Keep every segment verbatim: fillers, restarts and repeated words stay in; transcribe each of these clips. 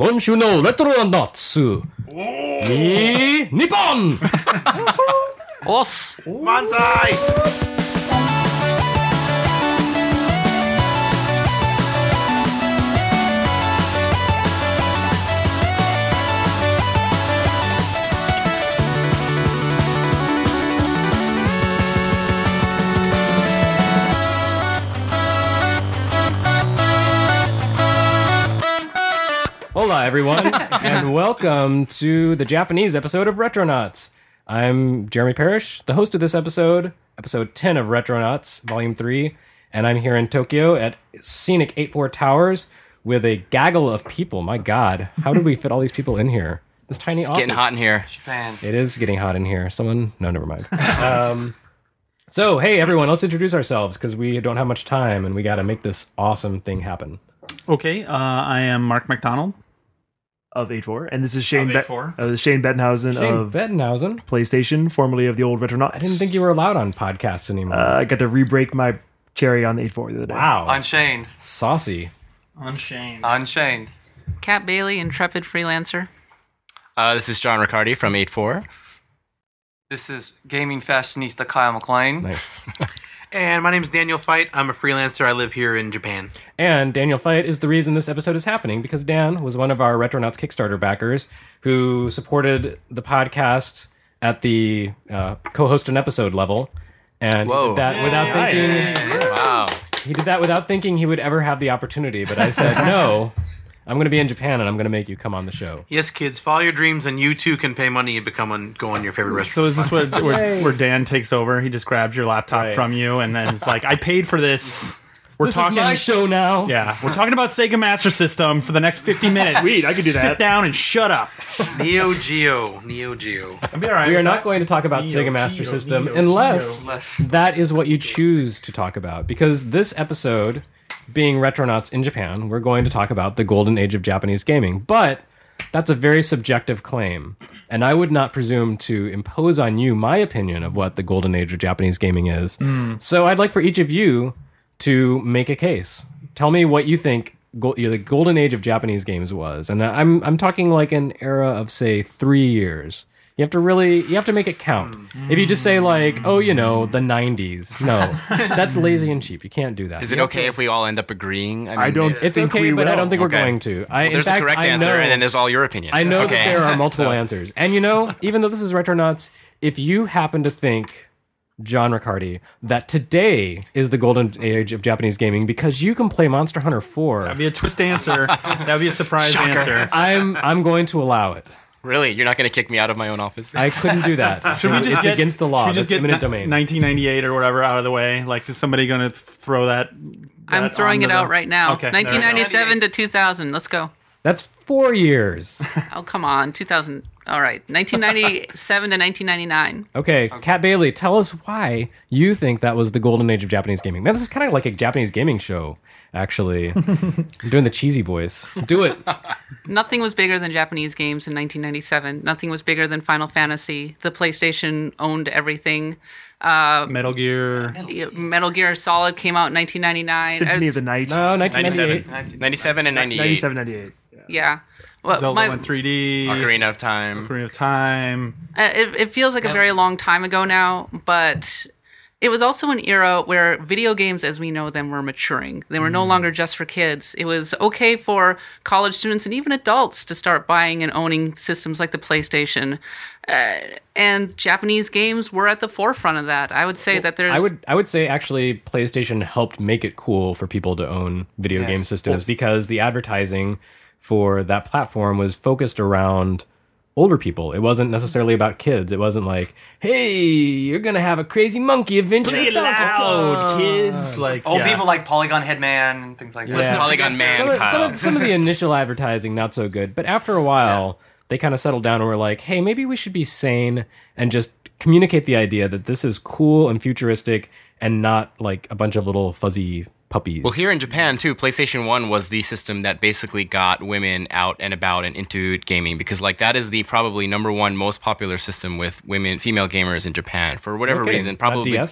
今週のレトロナッツに日本おっす万歳 Hola, everyone, and welcome to the Japanese episode of Retronauts. I'm Jeremy Parrish, the host of this episode, episode ten of Retronauts, Volume three, and I'm here in Tokyo at scenic eighty-four Towers with a gaggle of people. My God, how did we fit all these people in here? This tiny It's office. getting hot in here. Japan. It is getting hot in here. Someone? No, never mind. Um, so, hey, everyone, let's introduce ourselves because we don't have much time and we got to make this awesome thing happen. Okay, uh, I am Mark McDonald of eighty-four, and this is Shane Of Bet- eighty-four. uh, this is Shane Bettenhausen Shane of Bettenhausen. PlayStation, formerly of the old Retronauts. I didn't think you were allowed on podcasts anymore. uh, I got to re-break my cherry on the eighty-four the other day. wow. Unchained. Saucy. Unchained. Unchained. Kat Bailey, intrepid freelancer. Uh, this is John Riccardi from eighty-four. This is gaming fashionista Kyle McLean. Nice. And my name is Daniel Fight. I'm a freelancer. I live here in Japan. And Daniel Fight is the reason this episode is happening because Dan was one of our Retronauts Kickstarter backers who supported the podcast at the uh, co-host an episode level. And he Whoa. did that without thinking. Wow. He did that without thinking he would ever have the opportunity. But I said, no, I'm going to be in Japan and I'm going to make you come on the show. Yes, kids, follow your dreams, and you too can pay money and become on, go on your favorite restaurant. So is this what, Hey. where, where Dan takes over? He just grabs your laptop Right. from you and then it's like, I paid for this. We're This talking is my show now. Yeah, we're talking about Sega Master System for the next fifty minutes. Sweet, I could do that. Sit down and shut up. Neo Geo. Neo Geo. Be all right. We are not going to talk about Neo, Sega Master Geo, System Neo, unless Geo. Less. that is what you choose to talk about. Because this episode, being Retronauts in Japan, we're going to talk about the golden age of Japanese gaming. But that's a very subjective claim. And I would not presume to impose on you my opinion of what the golden age of Japanese gaming is. So I'd like for each of you to make a case. Tell me what you think go- you know, the golden age of Japanese games was. And I'm I'm talking like an era of, say, three years. You have to really, you have to make it count. If you just say like, oh, you know, the nineties. No, that's lazy and cheap. You can't do that. Is it okay if we all end up agreeing? mean, I don't It's think okay, we but I will. don't think Okay. we're going to. I, in There's fact, a correct I answer, know, and then there's all your opinions. I know okay. that there are multiple answers. And you know, even though this is Retronauts, if you happen to think, John Riccardi, that today is the golden age of Japanese gaming because you can play Monster Hunter four, That'd be a twist answer. That'd be a surprise Shocker. answer. I'm I'm going to allow it. Really? You're not going to kick me out of my own office? I couldn't do that. Should we just it's get, against the law. Should we just That's get eminent ni- domain. nineteen ninety-eight or whatever out of the way? Like, is somebody going to throw that? I'm that throwing it onto out the- right now. Okay, there we go. nineteen ninety-seven to two thousand. Let's go. That's four years. Oh, come on. two thousand. All right. nineteen ninety-seven to nineteen ninety-nine. Okay, Kat Bailey, tell us why you think that was the golden age of Japanese gaming. Man, this is kind of like a Japanese gaming show, actually. I'm doing the cheesy voice. Do it. Nothing was bigger than Japanese games in nineteen ninety-seven. Nothing was bigger than Final Fantasy. The PlayStation owned everything. Metal Gear. Metal Gear Solid came out in nineteen ninety-nine. Symphony of It's- the Night. No, nineteen ninety-eight. ninety-seven and ninety-eight. ninety-seven, ninety-eight. Yeah. Well, Zelda my- went three D. Ocarina of Time. Ocarina of Time. Uh, It, it feels like a very long time ago now, but it was also an era where video games as we know them were maturing. They were no longer just for kids. It was okay for college students and even adults to start buying and owning systems like the PlayStation. Uh, and Japanese games were at the forefront of that. I would say that there's... I would I would say actually PlayStation helped make it cool for people to own video Yes. game systems because the advertising for that platform was focused around older people. It wasn't necessarily about kids. It wasn't like, hey, you're gonna have a crazy monkey adventure. Play at Donkey loud, Kong." kids. Like Old yeah. people like Polygon Headman and things like that. Yeah. Polygon Man, Some of, some, Kyle. of, some of the initial advertising not so good, but after a while they kind of settled down and were like, hey, maybe we should be sane and just communicate the idea that this is cool and futuristic and not like a bunch of little fuzzy puppies. Well, here in Japan, too, PlayStation one was the system that basically got women out and about and into gaming because, like, that is the probably number one most popular system with women, female gamers in Japan. For whatever Okay. reason, Not probably... D S?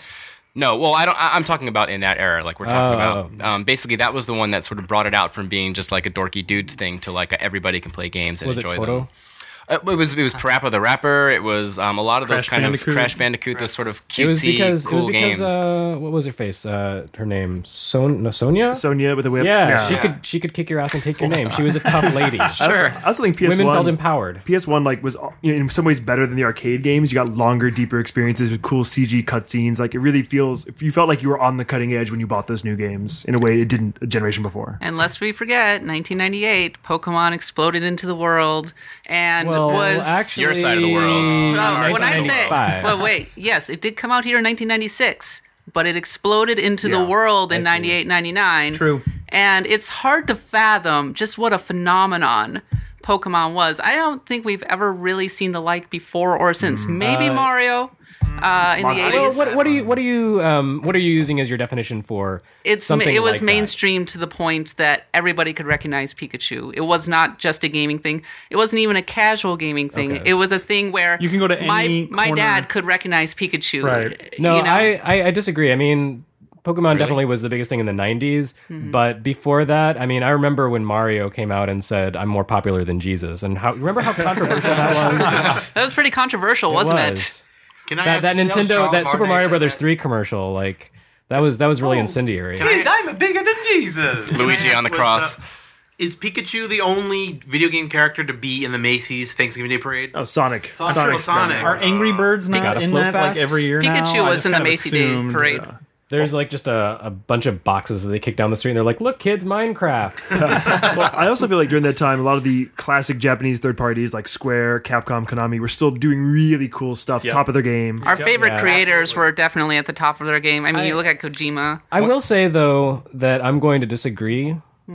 No, well, I don't. I- I'm talking about in that era, like we're talking Oh. about. Um, basically, that was the one that sort of brought it out from being just like a dorky dudes thing to like a, everybody can play games and Was it enjoy Toto? them. Uh, it was it was Parappa the Rapper. It was um, a lot of those Crash kind Bandicoot. of Crash Bandicoot, those sort of cutesy, It was because cool it was because games. uh, what was her face? Uh, her name Son no, Sonia. Sonia with a whip. yeah, she Yeah. could she could kick your ass and take your name. She was a tough lady. I also, I also think P S one Women felt empowered. P S one like was you know, in some ways better than the arcade games. You got longer, deeper experiences with cool C G cutscenes. Like it really feels. You felt like you were on the cutting edge when you bought those new games in a way it didn't a generation before. And lest we forget, nineteen ninety-eight, Pokemon exploded into the world and Well, was actually, Your side of the world. Well, when I say, nineteen ninety-five. well, wait, yes, it did come out here in nineteen ninety-six, but it exploded into the Yeah, world in I see. ninety-eight, ninety-nine. True. And it's hard to fathom just what a phenomenon Pokemon was. I don't think we've ever really seen the like before or since. Maybe Uh, Mario uh, in the Mario. eighties. Well, what, what are you what are you um, what are you using as your definition for It's something it was like that? mainstream to the point that everybody could recognize Pikachu. It was not just a gaming thing. It wasn't even a casual gaming thing. Okay. It was a thing where You can go to my any my corner- dad could recognize Pikachu. Right. No, you know? I, I I disagree. I mean, Pokemon definitely was the biggest thing in the nineties, Mm-hmm. but before that, I mean, I remember when Mario came out and said, "I'm more popular than Jesus," and how remember how controversial that was. that was pretty controversial, wasn't it? was. Can I That, ask, that Nintendo, Strong that Super Mario Foundation, Brothers that- three commercial, like that was that was Oh. really incendiary. Kids, I'm bigger than Jesus. Luigi on the was, cross. uh, is Pikachu the only video game character to be in the Macy's Thanksgiving Day Parade? Oh, Sonic. Sonic. Sonic's Sonic. been Are there. Angry Birds not Gotta in float that fast. like every year now? Pikachu I was just in the kind of Macy Day assumed, parade. uh, There's like just a, a bunch of boxes that they kick down the street, and they're like, "Look, kids, Minecraft." Well, I also feel like during that time, a lot of the classic Japanese third parties like Square, Capcom, Konami were still doing really cool stuff, Yep. top of their game. Our favorite Yeah. creators were definitely at the top of their game. I mean, I- you look at Kojima. I will say though that I'm going to disagree,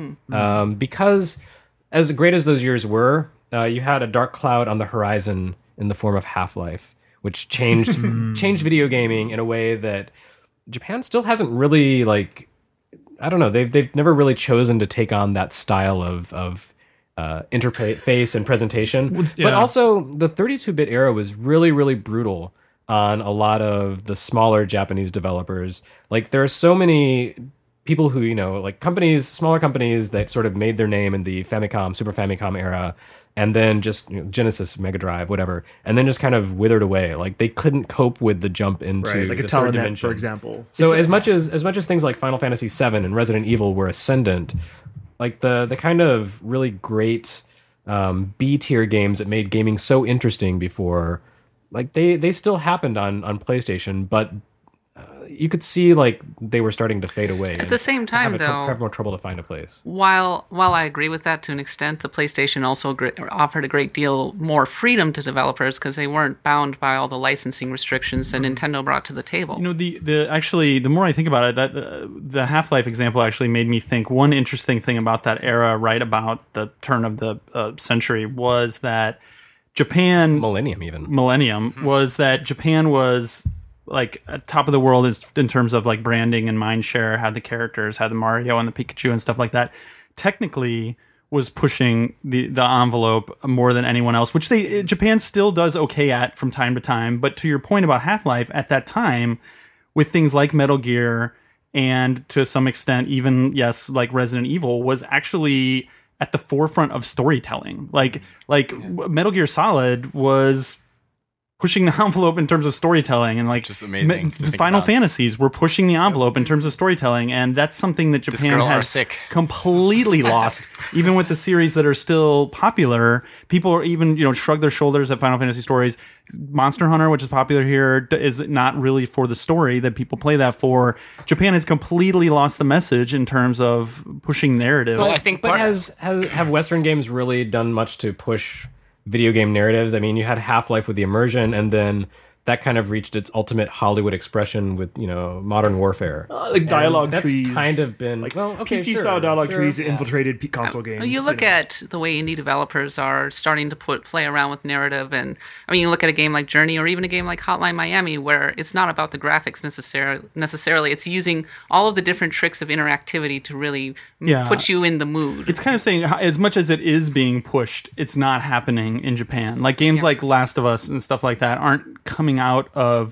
um, because as great as those years were, uh, you had a dark cloud on the horizon in the form of Half-Life, which changed changed video gaming in a way that Japan still hasn't really like. I don't know. They've they've never really chosen to take on that style of of uh, interface and presentation. But yeah. also, the thirty-two bit era was really really brutal on a lot of the smaller Japanese developers. Like there are so many people who, you know, like companies, smaller companies that sort of made their name in the Famicom, Super Famicom era, and then just, you know, Genesis, Mega Drive, whatever, and then just kind of withered away. Like they couldn't cope with the jump into Right, like a the third Telenet, dimension. for example. So It's- as much as as much as things like Final Fantasy seven and Resident Evil were ascendant, like the the kind of really great um, B tier games that made gaming so interesting before, like they they still happened on on PlayStation, but uh, you could see like they were starting to fade away. At the same time, have, a tr- though- have more trouble to find a place. While while I agree with that to an extent, the PlayStation also gr- offered a great deal more freedom to developers because they weren't bound by all the licensing restrictions that Nintendo brought to the table. You know, the the actually, the more I think about it, that uh, the Half-Life example actually made me think one interesting thing about that era, right about the turn of the uh, century, was that Japan Millennium even. millennium was that Japan was like at top of the world is in terms of like branding and mind share, had the characters, had the Mario and the Pikachu and stuff like that. Technically was pushing the the envelope more than anyone else, which they Japan still does okay at from time to time. But to your point about Half-Life, at that time, with things like Metal Gear and to some extent even yes, like Resident Evil, was actually at the forefront of storytelling. Like like Metal Gear Solid was pushing the envelope in terms of storytelling, and like Just amazing me- to think Final about. Fantasies were pushing the envelope in terms of storytelling, and that's something that This Japan girl are has sick. completely lost. Even with the series that are still popular, people are even you know shrug their shoulders at Final Fantasy stories. Monster Hunter, which is popular here, d- is not really for the story that people play that for. Japan has completely lost the message in terms of pushing narrative. Well, I think But part- has, has have Western games really done much to push video game narratives? I mean, you had Half-Life with the immersion, and then that kind of reached its ultimate Hollywood expression with, you know, Modern Warfare. Uh, like dialogue And that's trees. kind of been like well, okay, P C sure, style dialogue sure, trees that yeah. infiltrated P- console games. You look know. at the way indie developers are starting to put play around with narrative, and I mean, you look at a game like Journey or even a game like Hotline Miami, where it's not about the graphics necessarily. Necessarily, it's using all of the different tricks of interactivity to really m- Yeah. put you in the mood. It's kind of saying how- as much as it is being pushed, it's not happening in Japan. Like games like Last of Us and stuff like that aren't coming out of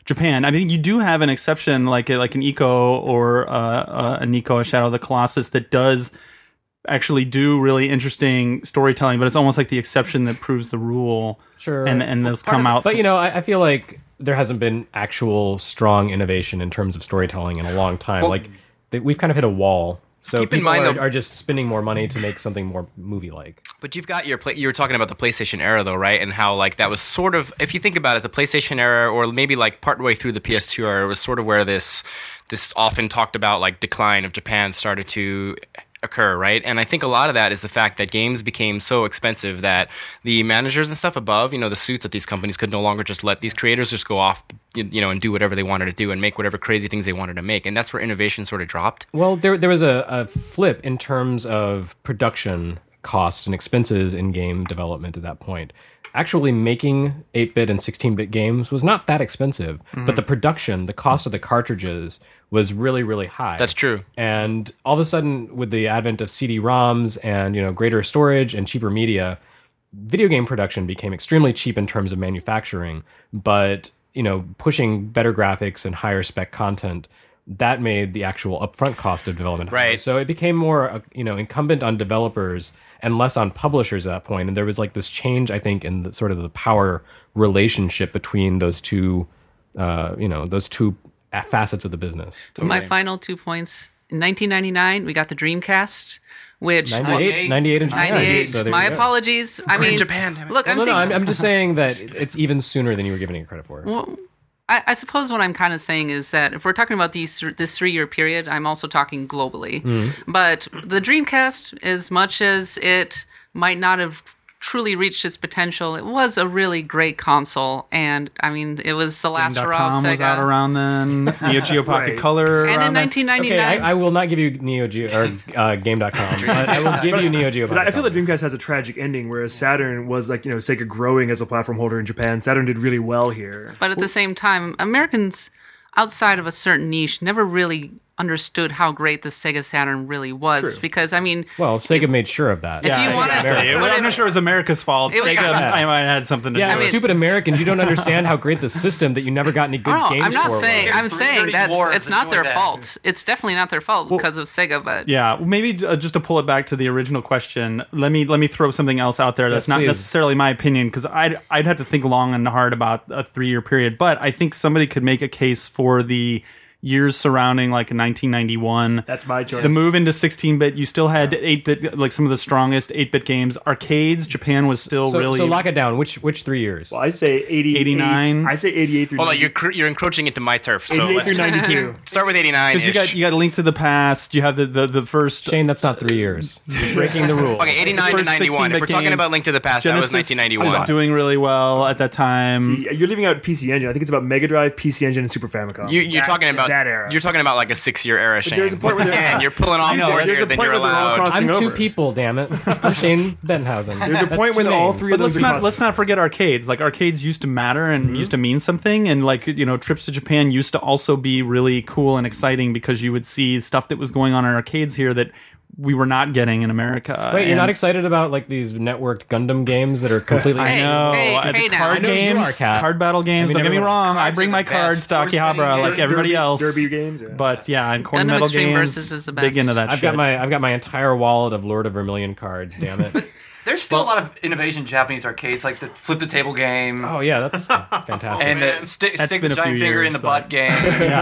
Japan. I mean, you do have an exception, like a, like an Eco or uh, uh, a Nico, a Shadow of the Colossus, that does actually do really interesting storytelling, but it's almost like the exception that proves the rule. Sure. And and those come out. But, you know, I, I feel like there hasn't been actual strong innovation in terms of storytelling in a long time. Well, like, they, we've kind of hit a wall. So keep in people mind, are, though- are just spending more money to make something more movie-like. But you've got your play- you were talking about the PlayStation era though, right? And how like that was sort of, if you think about it, the PlayStation era, or maybe like partway through the P S two era, was sort of where this this often talked about like decline of Japan started to occur, right? And I think a lot of that is the fact that games became so expensive that the managers and stuff above, you know, the suits at these companies could no longer just let these creators just go off, you know, and do whatever they wanted to do and make whatever crazy things they wanted to make. And that's where innovation sort of dropped. Well, there there was a, a flip in terms of production costs and expenses in game development at that point. Actually making eight-bit and sixteen-bit games was not that expensive, mm-hmm. but the production, the cost of the cartridges was really, really high. That's true. And all of a sudden, with the advent of C D ROMs and, you know, greater storage and cheaper media, video game production became extremely cheap in terms of manufacturing, but, you know, pushing better graphics and higher spec content, that made the actual upfront cost of development higher. Right. So it became more, uh, you know, incumbent on developers and less on publishers at that point. And there was like this change, I think, in the sort of the power relationship between those two, uh, you know, those two facets of the business. My final two points. In nineteen ninety-nine, we got the Dreamcast, which... ninety-eight, ninety-eight and Japan. ninety-eight. So there My you go. apologies. I We're in mean, Japan, damn it. look, I'm No, no, thinking... I'm, I'm just saying that it's even sooner than you were giving it credit for. Well, I, I suppose what I'm kind of saying is that if we're talking about these this three year period, I'm also talking globally. Mm-hmm. But the Dreamcast, as much as it might not have truly reached its potential, it was a really great console, and I mean, it was the last Game dot hurrah of com Sega. was out around then. Neo Geo Pocket Right. Color. and around in then. nineteen ninety-nine, Okay, I, I will not give you Neo Geo or uh, Game dot com. But I will give you Neo Geo. But I feel that Dreamcast has a tragic ending, whereas Saturn was like, you know, Sega growing as a platform holder in Japan. Saturn did really well here. but at the same time, Americans outside of a certain niche never really understood how great the Sega Saturn really was. True. Because I mean, Well, Sega made sure of that. If Yeah, you wanted- exactly. but I'm not if- sure it was America's fault. It was- Sega, Yeah. I might have had something to Yeah, do with it. stupid Americans, you don't understand how great the system that you never got any good no, games I'm not for saying. was. I'm Three saying dirty that's dwarves it's not their enjoy that. fault. It's definitely not their fault because of Sega. But Yeah, well, maybe uh, just to pull it back to the original question, let me let me throw something else out there that's Yes, not please. necessarily my opinion, because I'd I'd have to think long and hard about a three year period, but I think somebody could make a case for the years surrounding like nineteen ninety-one. That's my choice. The move into sixteen-bit, you still had eight-bit, like some of the strongest eight-bit games. Arcades, Japan was still So, really... so lock it down. Which which three years? Well, I say eighty-eight. eighty-nine. I say eighty-eight through Hold on, ninety. you're cr- you're encroaching into my turf. So eighty-eight let's through just ninety-two. start with eighty-nine. Because you got, you got Link to the Past, you have the, the, the first... Shane, that's not three years. You're breaking the rule. Okay, eighty-nine to First ninety-one. If we're sixteen-bit talking games, about Link to the Past, that was Genesis nineteen ninety-one. was doing really well at that time. See, you're leaving out P C Engine. I think it's about Mega Drive, P C Engine, and Super Famicom. You, you're That- talking about that era. You're talking about like a six-year era, Shane. there's a point where they're- Again, you're pulling off know, more there's here a than point you're where they're all allowed. across- I'm crossing two over. people, damn it. I'm Shane Benthausen. There's a That's point two when all names. three But of those let's are not possible. let's not forget arcades. Like arcades used to matter and used to mean something, and like you know, trips to Japan used to also be really cool and exciting because you would see stuff that was going on in arcades here that we were not getting in America. Wait, you're And not excited about like these networked Gundam games that are completely... I Hey, know. hey, Uh, the hey now. card I know you games, are, Kat. card battle games. I mean, don't get me everyone- wrong. I Cards bring are my the cards best. to Horse Akihabara betting like game. everybody Derby- else. Derby games, yeah. But yeah, and corn Gundam metal Extreme games. Versus is the Big best. into that I've shit. got my I've got my entire wallet of Lord of Vermilion cards, damn it. There's still a lot of innovation in Japanese arcades, like the flip the table game. Oh yeah, that's fantastic. And the sti- That's stick been the a few giant finger years, in the but- butt game.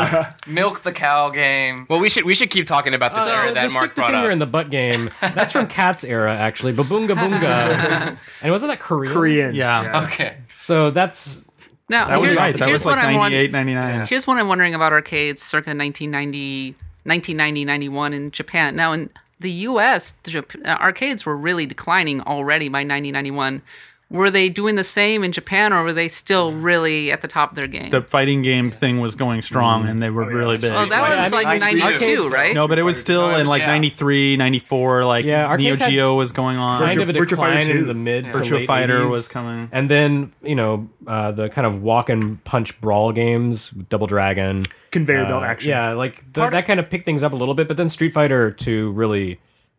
Milk the cow game. Well, we should we should keep talking about this So era the that Mark stick the brought finger up. in the butt game. That's from Cat's era, actually. Babunga Bunga. And wasn't that Korean? Korean. Yeah. Okay. So that's now That was here's, right. That here's was like what I'm won- ninety-eight, ninety-nine. Here's what I'm wondering about arcades circa nineteen ninety, nineteen ninety, ninety-one in Japan. Now, in the U S, the Jap- uh, arcades were really declining already by nineteen ninety-one. Were they doing the same in Japan, or were they still really at the top of their game? The fighting game thing was going strong, and they were really big. oh, that Like, was I mean, like ninety-two, ninety-two, so- right? No, but it was still in like Yeah. ninety-three, ninety-four, like Yeah, Neo arcades had Geo was going on. kind of a Virtua Fighter decline two. in the mid to Virtua late Fighter eighties. was coming. And then, you know, uh, the kind of walk and punch brawl games, Double Dragon. Conveyor uh, belt action. Yeah, like the, that kind of picked things up a little bit, but then Street Fighter two really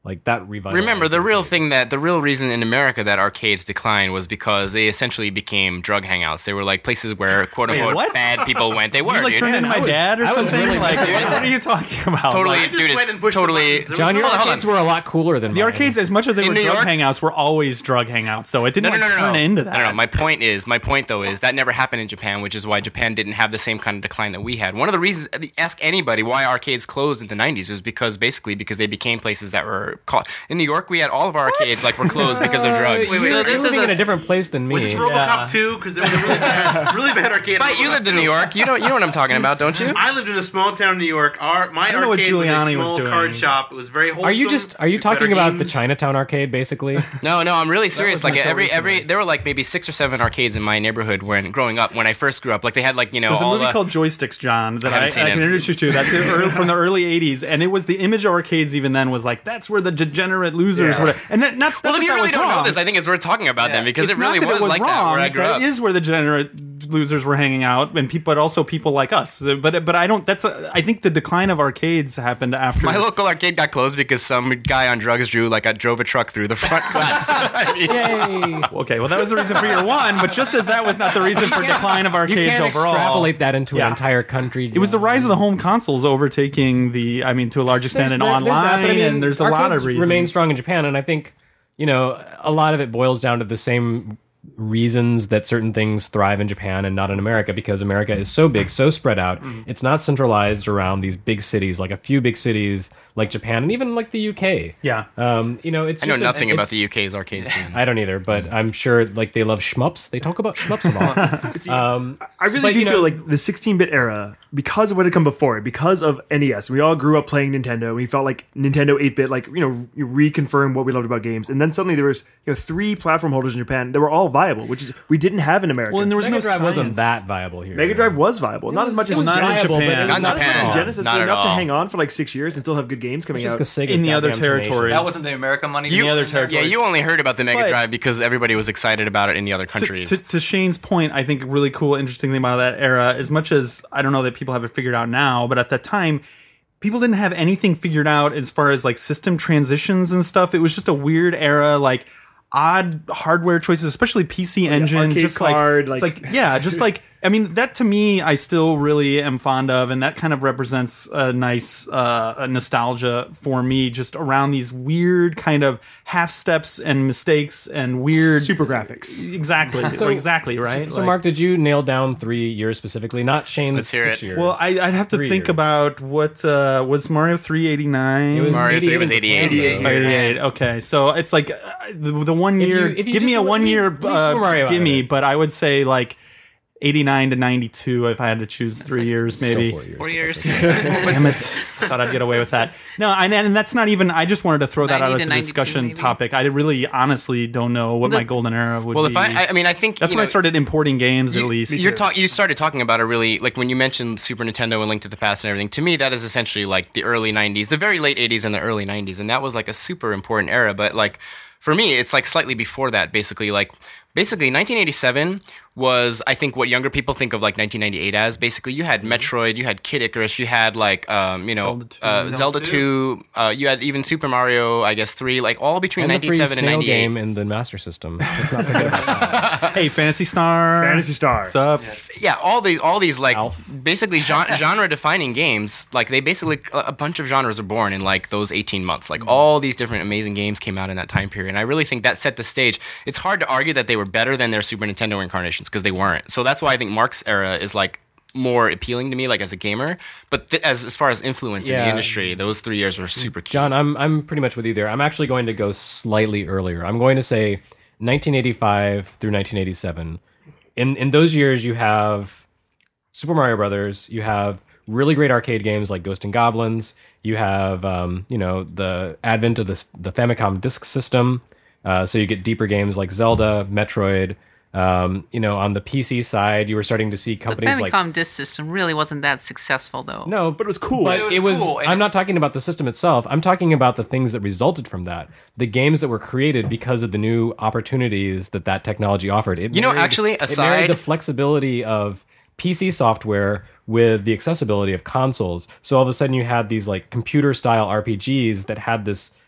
Like that revitalized. Remember, the real arcade. thing that the real reason in America that arcades declined was because they essentially became drug hangouts. They were like places where quote unquote what? bad people went. They were. You like dude. turned into my was- dad or I was something? really like, messing what, with what are you talking about? Totally, Like, dude. went and It's pushed the totally. buttons. John, your Hold on, hold arcades on. were a lot cooler than the mine. arcades, as much as they In were New drug York- hangouts, were always drug hangouts. Though it didn't No, no, like, no, no, turn no. into that. No, no. My point is, my point though is that never happened in Japan, which is why Japan didn't have the same kind of decline that we had. One of the reasons, ask anybody why arcades closed in the nineties was because basically because they became places that were caught. In New York, we had all of our arcades like were closed because of drugs. Wait, wait, So you're this living is in a- a different place than me. Was this Yeah. RoboCop two? Because there was a really bad, really bad arcade. But you RoboCop lived in two. New York. You know, you know what I'm talking about, don't you? I lived in a small town in New York. Our my I don't know what arcade was a Giuliani was small doing. card shop. It was very wholesome. Are you just are you better talking about the games. Chinatown arcade basically? No, no, I'm really serious. was Like my every story every tonight. there were like maybe six or seven arcades in my neighborhood when growing up. When I first grew up, like they had like you know There's a all movie the, called Joysticks, John, that I I, haven't I, seen can it. introduce you to. That's the early, from the early eighties, and it was the image of arcades even then was like that's where the degenerate losers Yeah. were. And that, not, Well, not if you that really was don't wrong. know this, I think it's worth talking about them because It's it really not that was, it was like wrong. that where I grew That up. is where the degenerate losers were hanging out, and people, but also people like us. But but I don't. That's a, I think the decline of arcades happened after. My local arcade got closed because some guy on drugs drew like I drove a truck through the front glass. I mean, Yay! Okay, well that was the reason for your one, but just as that was not the reason for decline of You arcades can't overall. extrapolate that into Yeah. an entire country. It was the rise of the home consoles overtaking the, I mean, to a large extent, There's- in there- online, there's that, but I mean, and there's a lot arcades of reasons. remain strong in Japan, and I think you know a lot of it boils down to the same reasons that certain things thrive in Japan and not in America, because America is so big, so spread out. Mm-hmm. It's not centralized around these big cities, like a few big cities like Japan and even like the U K. Yeah. Um, you know, it's I know just a- nothing about it's- the U K's arcade scene. I don't either, but I'm sure like they love shmups. They talk about shmups a lot. um, I really but, do you know- feel like the sixteen-bit era, because of what had come before it, because of N E S, we all grew up playing Nintendo. We felt like Nintendo eight-bit, like, you know, you reconfirmed what we loved about games. And then suddenly there was, you know, three platform holders in Japan that were all viable, which is we didn't have in America. Well, and there was Mega no Drive wasn't science. that viable here. Mega Drive was viable, not as much It as was not in viable, but Japan. it was Not in not as Japan. much. Genesis, Not but at enough to all. hang on for like six years and still have good games coming Just out. because Sega's In the other goddamn territories. That wasn't the American money. In the other American- territories. Yeah, you only heard about the Mega But- Drive because everybody was excited about it in the other to, countries. to, to Shane's point, I think a really cool, interesting thing about that era, as much as I don't know that people have it figured out now, but at that time, people didn't have anything figured out as far as like system transitions and stuff. It was just a weird era, like odd hardware choices, especially P C Engine, arcade just card, like, like- it's like yeah, just like I mean that to me, I still really am fond of, and that kind of represents a nice uh, a nostalgia for me, just around these weird kind of half steps and mistakes and weird Super graphics. Exactly, So- exactly, right. So, Like- Mark, did you nail down three years specifically? Not Shane's Let's hear six it. years. Well, I, I'd have to Three think years. about what uh, was Mario three eighty-nine. It was Mario three was eighty-eight. eighty-eight. eighty-eight. Okay, so it's like uh, the, the one If you- year. if you give me just a one year leave- leave Super Mario uh, out of gimme, it. but I would say like eighty-nine to ninety-two if I had to choose three years, Still maybe. four years. Four years. Damn it! Thought I'd get away with that. No, and, and that's not even. I just wanted to throw that out ninety as to a ninety-two, discussion maybe. topic. I really, honestly, don't know what The- my golden era would well, be. if I, I, I mean, I think that's you when know, I started importing games, at You- least. You're talk, you started talking about a really like when you mentioned Super Nintendo and Link to the Past and everything. To me, that is essentially like the early nineties, the very late eighties and the early nineties, and that was like a super important era. But like for me, it's like slightly before that. Basically, like basically nineteen eighty-seven was I think what younger people think of like nineteen ninety-eight as. Basically, you had Metroid, you had Kid Icarus, you had like um, you know Zelda two. uh, Zelda two, uh, you had even Super Mario, I guess three, like all between and the free ninety-seven and snail ninety-eight. game in the Master System. Let's not forget about that. hey, Fantasy Star. Fantasy Star. What's up? Yeah, all these, all these like Alf. basically gen- genre-defining games. Like they basically a a bunch of genres are born in like those eighteen months. Like all these different amazing games came out in that time period. And I really think that set the stage. It's hard to argue that they were better than their Super Nintendo incarnations because they weren't. So that's why I think Mark's era is like more appealing to me, like as a gamer. But th- as as far as influence in Yeah. the industry, those three years were super key. John, I'm I'm pretty much with you there. I'm actually going to go slightly earlier. I'm going to say nineteen eighty-five through nineteen eighty-seven. In in those years, you have Super Mario Brothers. You have really great arcade games like Ghost and Goblins. You have um, you know the advent of this the Famicom Disk System. Uh, so you get deeper games like Zelda, Metroid. Um, you know, on the P C side, you were starting to see The companies Famicom like disk system really wasn't that successful, though. no, But it was cool. But was it was. cool, and I'm it- not talking about the system itself. I'm talking about the things that resulted from that. The games that were created because of the new opportunities that that technology offered. It You know, married- actually, it married aside- the flexibility of P C software with the accessibility of consoles. So all of a sudden, you had these like computer style R P Gs that had this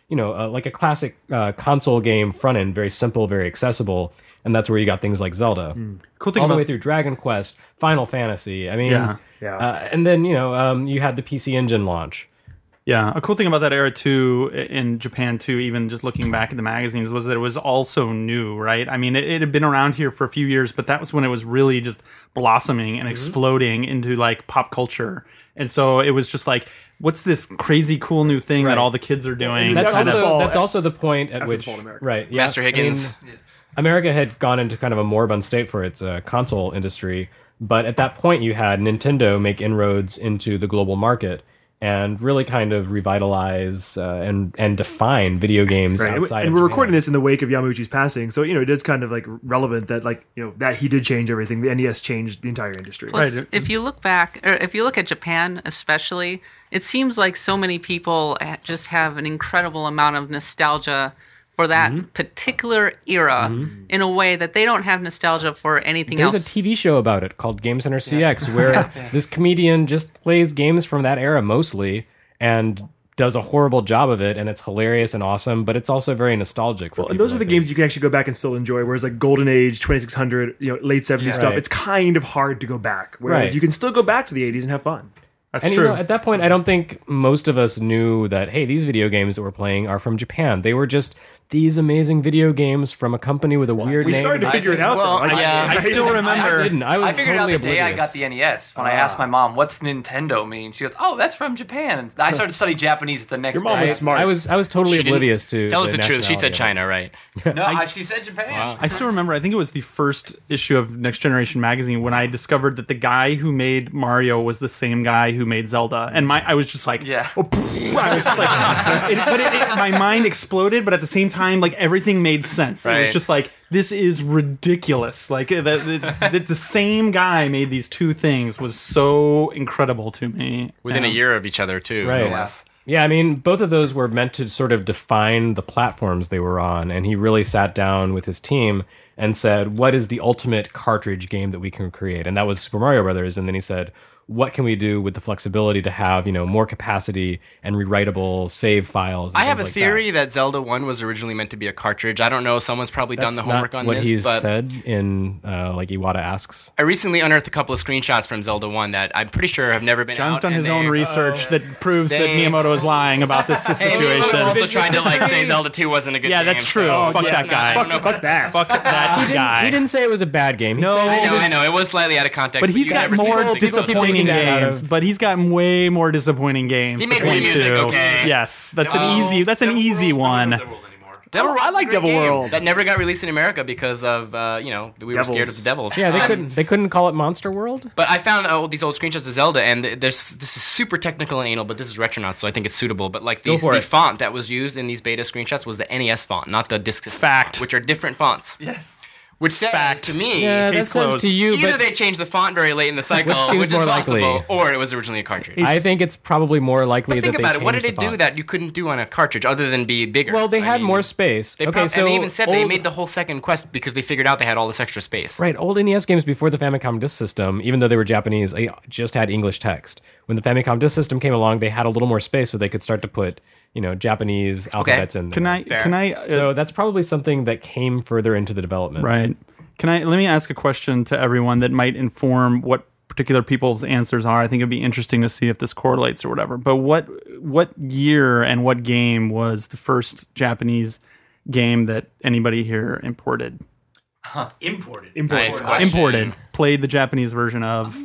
you know, uh, like a classic uh, console game front end, very simple, very accessible, and that's where you got things like Zelda, Cool thing all the about way through Dragon Quest, Final Fantasy. I mean, Yeah. Yeah. Uh, and then you know, um, you had the P C Engine launch. Yeah, a cool thing about that era too, in Japan too, even just looking back at the magazines, was that it was also new, right? I mean, it, it had been around here for a few years, but that was when it was really just blossoming and exploding into like pop culture. And so it was just like, what's this crazy cool new thing Right. that all the kids are doing? was That's after the also fall- that's also the point at after the which fall in America. right, yeah, Master Higgins. I mean, America had gone into kind of a moribund state for its uh, console industry, but at that point you had Nintendo make inroads into the global market and really kind of revitalize uh, and and define video games Right. And, outside. and of we're Japan. recording this in the wake of Yamauchi's passing, so you know it is kind of like relevant that like you know that he did change everything. The N E S changed the entire industry. Plus, Right. if you look back, or if you look at Japan especially, it seems like so many people uh, just have an incredible amount of nostalgia for that Mm-hmm. particular era in a way that they don't have nostalgia for anything There's else. a T V show about it called Game Center C X, where this comedian just plays games from that era mostly and does a horrible job of it, and it's hilarious and awesome, but it's also very nostalgic. For Well, and people, those are I the think. games you can actually go back and still enjoy. Whereas like Golden Age, twenty-six hundred, you know, late seventies stuff, Right. it's kind of hard to go back. Whereas Right. you can still go back to the eighties and have fun. That's And true. you know, at that point, I don't think most of us knew that, hey, these video games that we're playing are from Japan. They were just these amazing video games from a company with a weird We name. started to figure it out. Well, though. Like, yeah, I still remember. I didn't. I was I figured totally out the day I oblivious. got the N E S when I asked my mom, "What's Nintendo mean?" She goes, "Oh, that's from Japan." And I started to study Japanese the next Your mom day. was smart. I was I was totally She didn't- oblivious to. Tell us the truth. She nationality said of it. China, right? No, I, she said Japan. I still remember, I think it was the first issue of Next Generation magazine when I discovered that the guy who made Mario was the same guy who made Zelda. And my I was just like, Yeah. oh, pff, I was just like, it, but it, it, my mind exploded, but at the same time, like everything made sense. It Right. was just like, this is ridiculous. Like that the, the, the same guy made these two things was so incredible to me. Within a And- year of each other, too. Right. no less. Yeah, I mean, both of those were meant to sort of define the platforms they were on, and he really sat down with his team and said, "What is the ultimate cartridge game that we can create?" And that was Super Mario Brothers. And then he said, "What can we do with the flexibility to have, you know, more capacity and rewritable save files?" and I have a things like theory that. that. Zelda one was originally meant to be a cartridge. I don't know. Someone's probably That's done the homework not on what this. he's but said in, uh, like Iwata asks. I recently unearthed a couple of screenshots from Zelda one that I'm pretty sure have never been John's out. done and his own they- research that proves that They- Miyamoto is lying about this Hey, situation. Miyamoto also trying to like say Zelda two wasn't a good Yeah, game. that's true. so Fuck it's that not- guy. I don't know Fuck that. Fuck that guy. He didn't say it was a bad game. He No. said I it know, was- I know. It was slightly out of context. But he's you got never see more those things. disappointing taking that out games. of- But he's got way more disappointing games. He to made point Wii music, to. okay. Yes, that's No, an easy. That's an Devil easy World, one. Devil World anymore. Devil World's I a like great Devil game World. that never got released in America because of uh, you know we were Devils. scared of the devils. Yeah, they Um, couldn't. They couldn't call it Monster World. But I found uh, these old screenshots of Zelda, and th- there's this is super technical and anal, but this is Retronauts, so I think it's suitable. But like these, for the it. font that was used in these beta screenshots was the N E S font, not the Disk System Fact. font, which are different fonts. Yes. Which says Fact. to me, Yeah, that Case says closed. to you, either but they changed the font very late in the cycle, Which seems which is more possible, likely. or it was originally a cartridge. I think it's probably more likely But think that they about it. What did changed it the do font. that you couldn't do on a cartridge other than be bigger? Well, they I had mean, more space. They okay, prob- so and they even said they old- made the whole second quest because they figured out they had all this extra space. Right, old N E S games before the Famicom Disk System, even though they were Japanese, they just had English text. When the Famicom Disk System came along, they had a little more space so they could start to put, you know, Japanese alphabets in there. Can I? Fair. Can I? uh, So that's probably something that came further into the development. Right. Can I? Let me ask a question to everyone that might inform what particular people's answers are. I think it'd be interesting to see if this correlates or whatever. But what what year and what game was the first Japanese game that anybody here imported? Imported. Imported. Nice question. Imported, played the Japanese version of.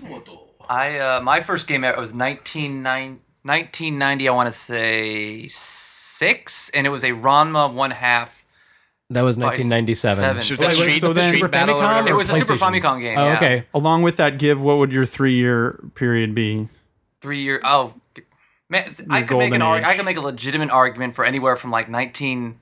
I uh, my first game ever was nineteen ninety. I want to say six, and it was a Ranma one half. That was nineteen ninety-seven. Seven. So was Wait, that wait, Street, so then- Street Super Battle or Famicom whatever? It was a Super PlayStation? Famicom game. Oh, yeah. okay. Along with that, give what would your three year period be? Three year. Oh, man, I could make golden an arg- age. I could make a legitimate argument for anywhere from like nineteen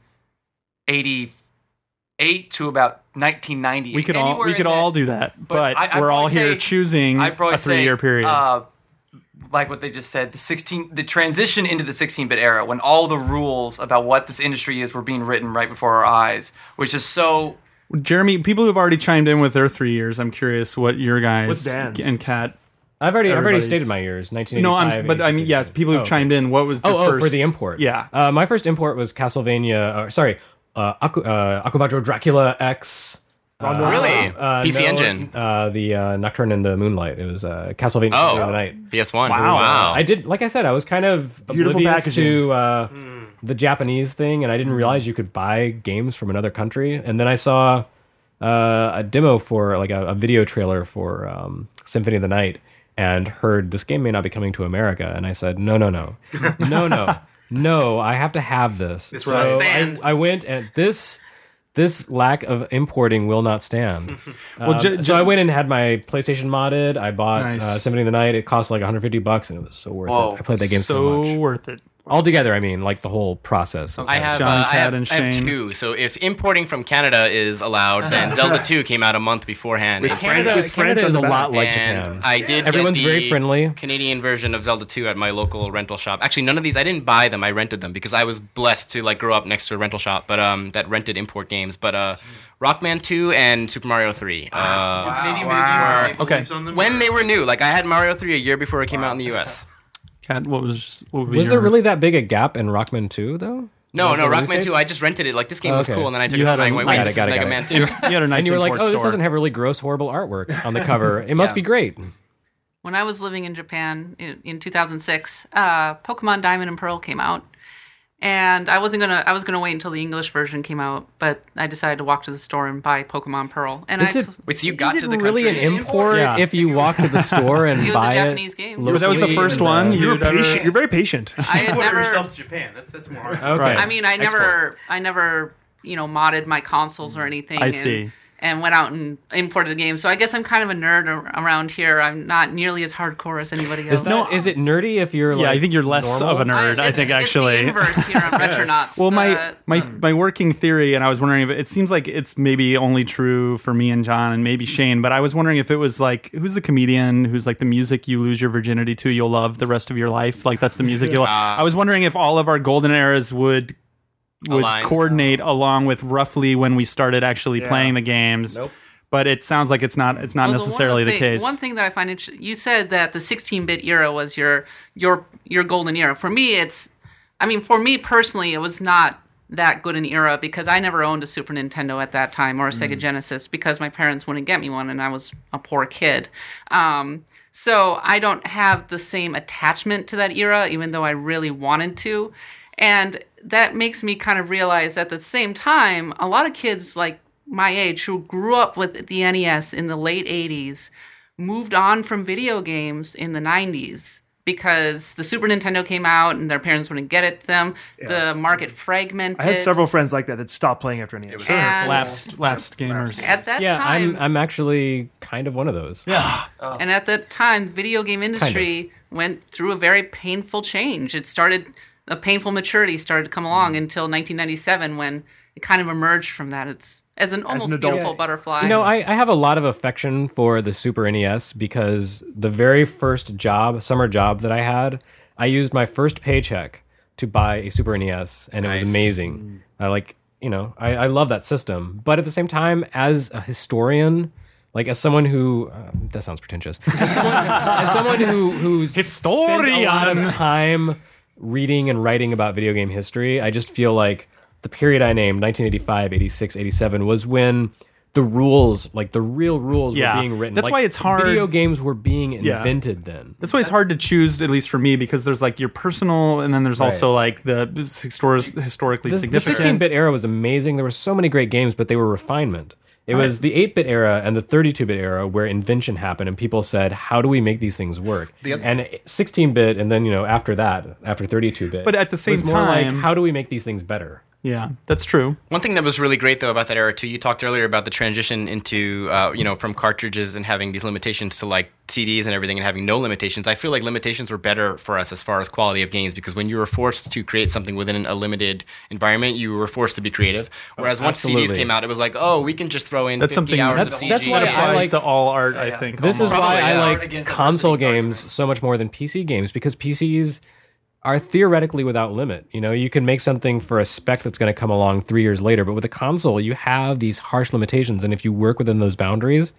eighty-eight to about nineteen ninety. We could all Anywhere we in could that- all do that, but, I- I'd we're all probably here say- choosing I'd probably a three year say, period. Uh, like what they just said, the sixteen, the transition into the sixteen-bit era, when all the rules about what this industry is were being written right before our eyes, which is so. Jeremy, people who've already chimed in with their three years, I'm curious what your guys What's Dan's? and Kat. I've already I've already everybody's- stated my years. nineteen No, eighty-five. I'm. But I mean, yes, people who've Oh, chimed in. What was the Oh, oh, first for the import. Yeah. Uh, my first import was Castlevania. Uh, sorry, uh, Aku, uh, Akumajo Dracula X. Uh, Really? Uh, P C no, Engine. Uh, the uh, Nocturne in the Moonlight. It was uh, Castlevania Oh, Symphony of the Night. P S one. Wow. Wow. I did, like I said, I was kind of Beautiful oblivious packaging. to uh, the Japanese thing, and I didn't realize you could buy games from another country. And then I saw uh, a demo for, like, a, a video trailer for um, Symphony of the Night, and heard this game may not be coming to America. And I said, no, no, no, no, no, no, I have to have this. This so will not I, stand. I went and this. This lack of importing will not stand. Well, Um, ju- so ju- I went and had my PlayStation modded. I bought Nice. uh, Symphony of the Night. It cost like one hundred fifty bucks, and it was so worth Whoa. it. I played that game so, so much. worth it. Altogether, I mean, like the whole process. I have, John, uh, I, Kat, have and I have Shane. two. So if importing from Canada is allowed, then Zelda two came out a month beforehand. With And- Canada, with French Canada is a on the lot back. like and Japan. I did. Everyone's get the very friendly. Canadian version of Zelda two at my local rental shop. Actually, none of these I didn't buy them. I rented them because I was blessed to like grow up next to a rental shop, but um, that rented import games. But uh, Rockman two and Super Mario three. Uh, Do Canadian Wow. video games Okay. leaves on them? when they were new, like I had Mario three a year before it came out in the U S. Kat, what was what would be Was your- there really that big a gap in Rockman two, though? No, Like no, the release Rockman dates? two. I just rented it. Like this game Oh, was okay. cool, and then I took You it had home. a- and I went, Got wait, it, this is got it, Mega got Man it. two. You had a nice And you were like, import "Oh, this store. doesn't have really gross, horrible artwork on the cover. It must Yeah. be great." When I was living in Japan in, in two thousand six, uh, Pokemon Diamond and Pearl came out, and I wasn't gonna. I was gonna wait until the English version came out, but I decided to walk to the store and buy Pokemon Pearl. And Is I, it, Wait, so you got is to it the really country? an import Yeah. if you walk to the store and It was a buy Japanese it? game. That was the locally first and, one. uh, You- You're You'd ever- patient. You're very patient. I had Import never. yourself to Japan. That's that's more hard. Okay. Right. I mean, I never, I never, you know, modded my consoles or anything. I and, see. And went out and imported a game. So I guess I'm kind of a nerd ar- around here. I'm not nearly as hardcore as anybody else. Is, that, is it nerdy if you're like Yeah, I think you're less normal? of a nerd. I, it's- think it's actually. the inverse here on Retronauts. Well, my Uh, my my working theory, and I was wondering if it seems like it's maybe only true for me and John and maybe Shane, but I was wondering if it was like who's the comedian who's like the music you lose your virginity to, you'll love the rest of your life. Like that's the music you'll. I was wondering if all of our golden eras would would Align. coordinate along with roughly when we started actually Yeah. playing the games. Nope. But it sounds like it's not. It's not Well, the one necessarily the thing- case. One thing that I find interesting, you said that the sixteen-bit era was your your your golden era. For me, it's, I mean, for me personally, it was not that good an era because I never owned a Super Nintendo at that time or a Sega Genesis because my parents wouldn't get me one and I was a poor kid. Um, so I don't have the same attachment to that era, even though I really wanted to. And that makes me kind of realize at the same time, a lot of kids like my age who grew up with the N E S in the late eighties moved on from video games in the nineties because the Super Nintendo came out and their parents wouldn't get it to them. The market fragmented. I had several friends like that that stopped playing after N E S. and lapsed lapsed gamers. at that Yeah, time, I'm I'm actually kind of one of those. yeah. and at that time, the video game industry went through a very painful change. It started, a painful maturity started to come along until nineteen ninety-seven when it kind of emerged from that. It's as an almost adult. beautiful butterfly. You know, I, I have a lot of affection for the Super N E S because the very first job, summer job that I had, I used my first paycheck to buy a Super N E S, and it Nice. was amazing. I like, you know, I, I love that system. But at the same time, as a historian, like as someone who, uh, that sounds pretentious, as someone, as someone who who's spent a lot of Historian. time reading and writing about video game history, I just feel like the period I named, nineteen eighty-five, eighty-six, eighty-seven, was when the rules, like the real rules, Yeah. were being written. That's Like, why it's hard- Video games were being Yeah. invented then. That's why it's hard to choose, at least for me, because there's like your personal, and then there's also like the histor- historically The, the significant. sixteen-bit era was amazing. There were so many great games, but they were refinement. It was the eight-bit era and the thirty-two-bit era where invention happened, and people said, "How do we make these things work?" And sixteen-bit, and then you know after that, after thirty-two-bit, But at the same was more like, time- how do we make these things better? Yeah, that's true. One thing that was really great though about that era too, you talked earlier about the transition into uh, you know from cartridges and having these limitations to like C Ds and everything and having no limitations. I feel like limitations were better for us as far as quality of games because when you were forced to create something within a limited environment, you were forced to be creative. Whereas once C Ds Absolutely. came out, it was like, oh, we can just throw in That's fifty something hours that's- of C G. that's why That I applies like- to all art, I yeah. think. This is almost. why Probably, I yeah. like Against console diversity games argument. so much more than P C games because P Cs are theoretically without limit. You know, you can make something for a spec that's going to come along three years later, but with a console, you have these harsh limitations, and if you work within those boundaries,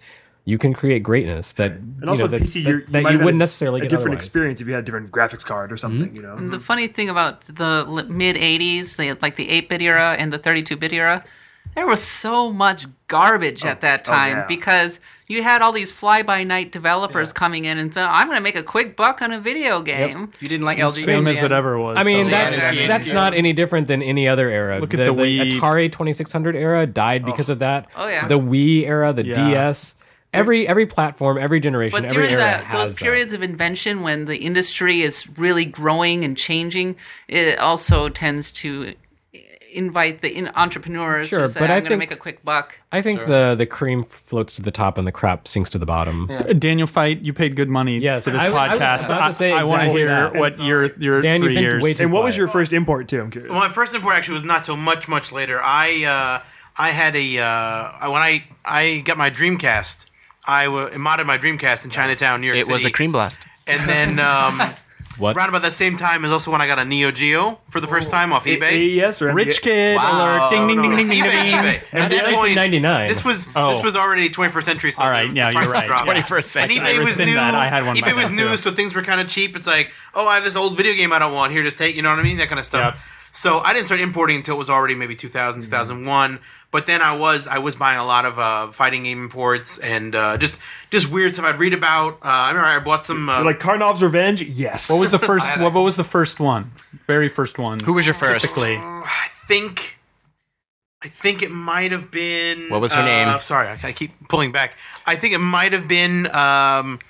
you can create greatness that And also you know, P C, that, you're, that, you that might you have had wouldn't a, necessarily a get different otherwise. experience if you had a different graphics card or something. You know, And the funny thing about the mid eighties, the, like the eight-bit era and the thirty-two bit era, there was so much garbage at that oh, time yeah. because you had all these fly-by-night developers coming in and saying, I'm going to make a quick buck on a video game. You didn't like L G? Same as it ever was. I mean, So- that's Yeah. that's not any different than any other era. Look at the Wii. Atari twenty-six hundred era died because of that. Oh, yeah. The Wii era, the Yeah. D S. Every every platform, every generation, But every during era that, has those periods of invention when the industry is really growing and changing, it also tends to invite the in- entrepreneurs Sure, who say, but I'm I going to think- make a quick buck. that. I think the the cream floats to the top and the crap sinks to the bottom. Daniel Fight, you paid good money Yes, for this I- I was podcast. about to say I, want to exactly hear that. what your your Dan, you've three been years. way too and what was quiet. your first import too? I'm curious. Well, my first import actually was not till much, much later. I uh, I had a uh, when I I got my Dreamcast. I w- modded my Dreamcast in Chinatown, New York It City. was a cream blast. And then um, What? around about that same time is also when I got a Neo Geo for the first time off eBay. A E S or Rich M D- kid alert! Ding ding No, ding no, ding ding eBay, ding. eBay. At that That's point, in ninety-nine. This was Oh. this was already twenty-first century. So All right, the yeah, prices you're right. dropped. Yeah. twenty-first And century. eBay I was rescind new. that. I had one eBay back was then, new, too. so things were kind of cheap. It's like, oh, I have this old video game I don't want. Here, just take. You know what I mean? That kind of stuff. Yep. So I didn't start importing until it was already maybe two thousand, two thousand one. But then I was I was buying a lot of uh, fighting game imports and uh, just just weird stuff I'd read about. Uh, I remember I bought some. Uh, You're like Karnov's Revenge? Yes. What was the first? What, what was the first one? Very first one. Who was your first? Specifically. I think. I think it might have been. What was her uh, name? Sorry, I, I keep pulling back. I think it might have been. Um,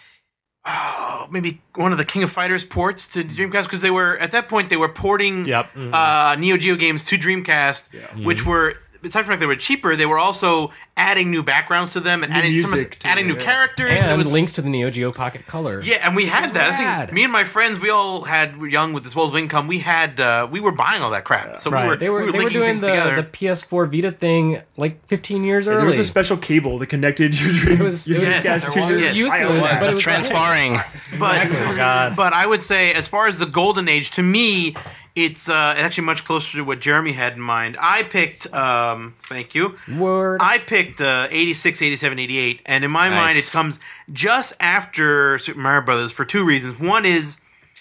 oh, maybe one of the King of Fighters ports to Dreamcast because they were at that point they were porting Yep. uh, Neo Geo games to Dreamcast, which were. Aside from the fact they were cheaper, they were also adding new backgrounds to them and adding, some, music, too, adding new yeah. characters. and it was, links to the Neo Geo Pocket Color. yeah, and we had that. I rad. think me and my friends, we all had were young with disposable income. We had uh, we were buying all that crap. So Right. we were They were, we were they were linking doing things the, together. the P S four Vita thing like fifteen years There early. was a special cable that connected your Dream. It was- your it was- Dreamcast Yes, to there your was. It was useless, iOS. but it was Transparring. but Oh God. but I would say as far as the golden age, to me, it's uh, actually much closer to what Jeremy had in mind. I picked, um, thank you. Word. I picked uh, eighty-six, eighty-seven, eighty-eight, and in my Nice. mind, it comes just after Super Mario Brothers for two reasons. One is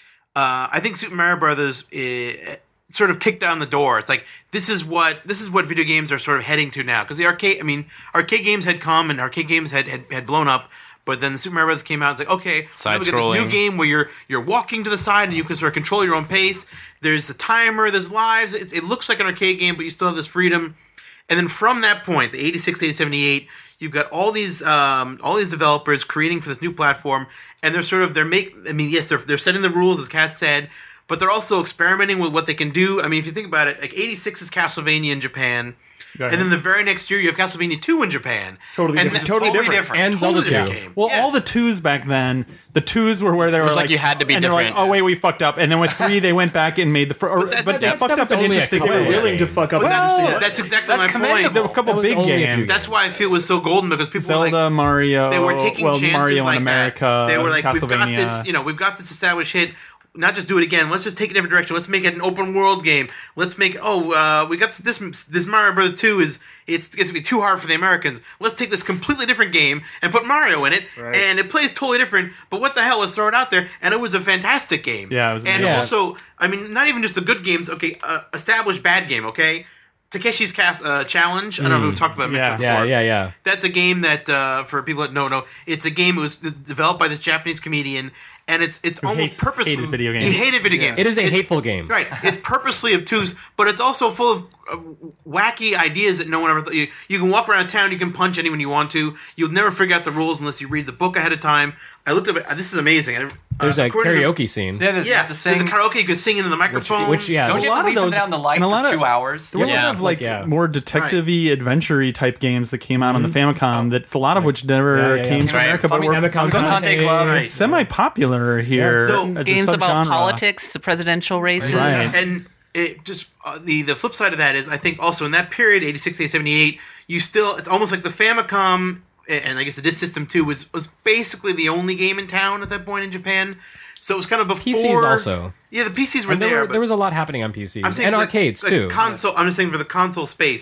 uh, I think Super Mario Brothers uh, sort of kicked down the door. It's like this is what this is what video games are sort of heading to now because the arcade, I mean, arcade games had come and arcade games had had, had blown up. But then the Super Mario Brothers came out. It's like, okay, now we get this new Side-scrolling. game where you're you're walking to the side and you can sort of control your own pace. There's a timer. There's lives. It's, it looks like an arcade game, but you still have this freedom. And then from that point, the eighty-six, eighty-seven, eighty-eight, you've got all these um, all these developers creating for this new platform, and they're sort of they're make. I mean, yes, they're they're setting the rules as Kat said, but they're also experimenting with what they can do. I mean, if you think about it, like eighty-six is Castlevania in Japan. Go ahead. And then the very next year, you have Castlevania two in Japan. Totally and different. that- Totally totally different. And Totally Zelda different two. game. Well, Yes. all the twos back then, the twos were where they were was like, like you had to be and they're like, different. oh wait, we fucked up, and then with three they went back and made the first, that- but they that- fucked that up was in an only a interesting couple They of way. were willing to games. fuck up. Well, That's exactly That's my commendable. There were a couple That was big only a few games. games. That's why I feel it was so golden because people were Zelda, like, Mario. they were taking well, chances Mario like in America. that. They were like, we've got Castlevania. this, you know, we've got this established hit. Not just do it again. Let's just take it a different direction. Let's make it an open world game. Let's make oh, uh, we got this. This Mario Brother two is it's, it's gonna be too hard for the Americans. Let's take this completely different game and put Mario in it, Right. and it plays totally different. But what the hell? Let's throw it out there, and it was a fantastic game. Yeah, it was and amazing. also, I mean, not even just the good games. Okay, uh, established bad game. Okay. Takeshi's Cast uh, Challenge. I don't know if we've talked about it Yeah. before. yeah, yeah, yeah. That's a game that, uh, for people that don't know, it's a game that was developed by this Japanese comedian, and it's it's almost hates- purposely hated video He games. hated video games. It is a It's- hateful game. Right. It's purposely obtuse, but it's also full of uh, wacky ideas that no one ever thought. You, you can walk around town, you can punch anyone you want to. You'll never figure out the rules unless you read the book ahead of time. I looked at it. This is amazing. Uh, There's a according to the- karaoke scene. Yeah, there's, you Yeah, have to sing. there's a karaoke. You can sing into the microphone. Which, yeah, Don't there's- you lot have of to leave those- them down the light and a lot for of- two hours? There were Yeah. a lot of like Yeah. more detective-y, adventure-y type games that came out on the Famicom. That's a lot of which never Yeah, yeah, yeah. came That's to right. America, but Famicom- were Famicom Conte Club. Right. semi-popular here. So- as a Games about subgenre. politics, the presidential races. Right. And it just uh, the the flip side of that is I think also in that period eighty-six, eighty-seven, eighty-eight you still it's almost like the Famicom and I guess the Disk System too was was basically the only game in town at that point in Japan. So it was kind of before P Cs also. Yeah, the P Cs were And there, there, were, but there was a lot happening on P Cs I'm saying and the- arcades the too. Console. I'm just saying for the console space.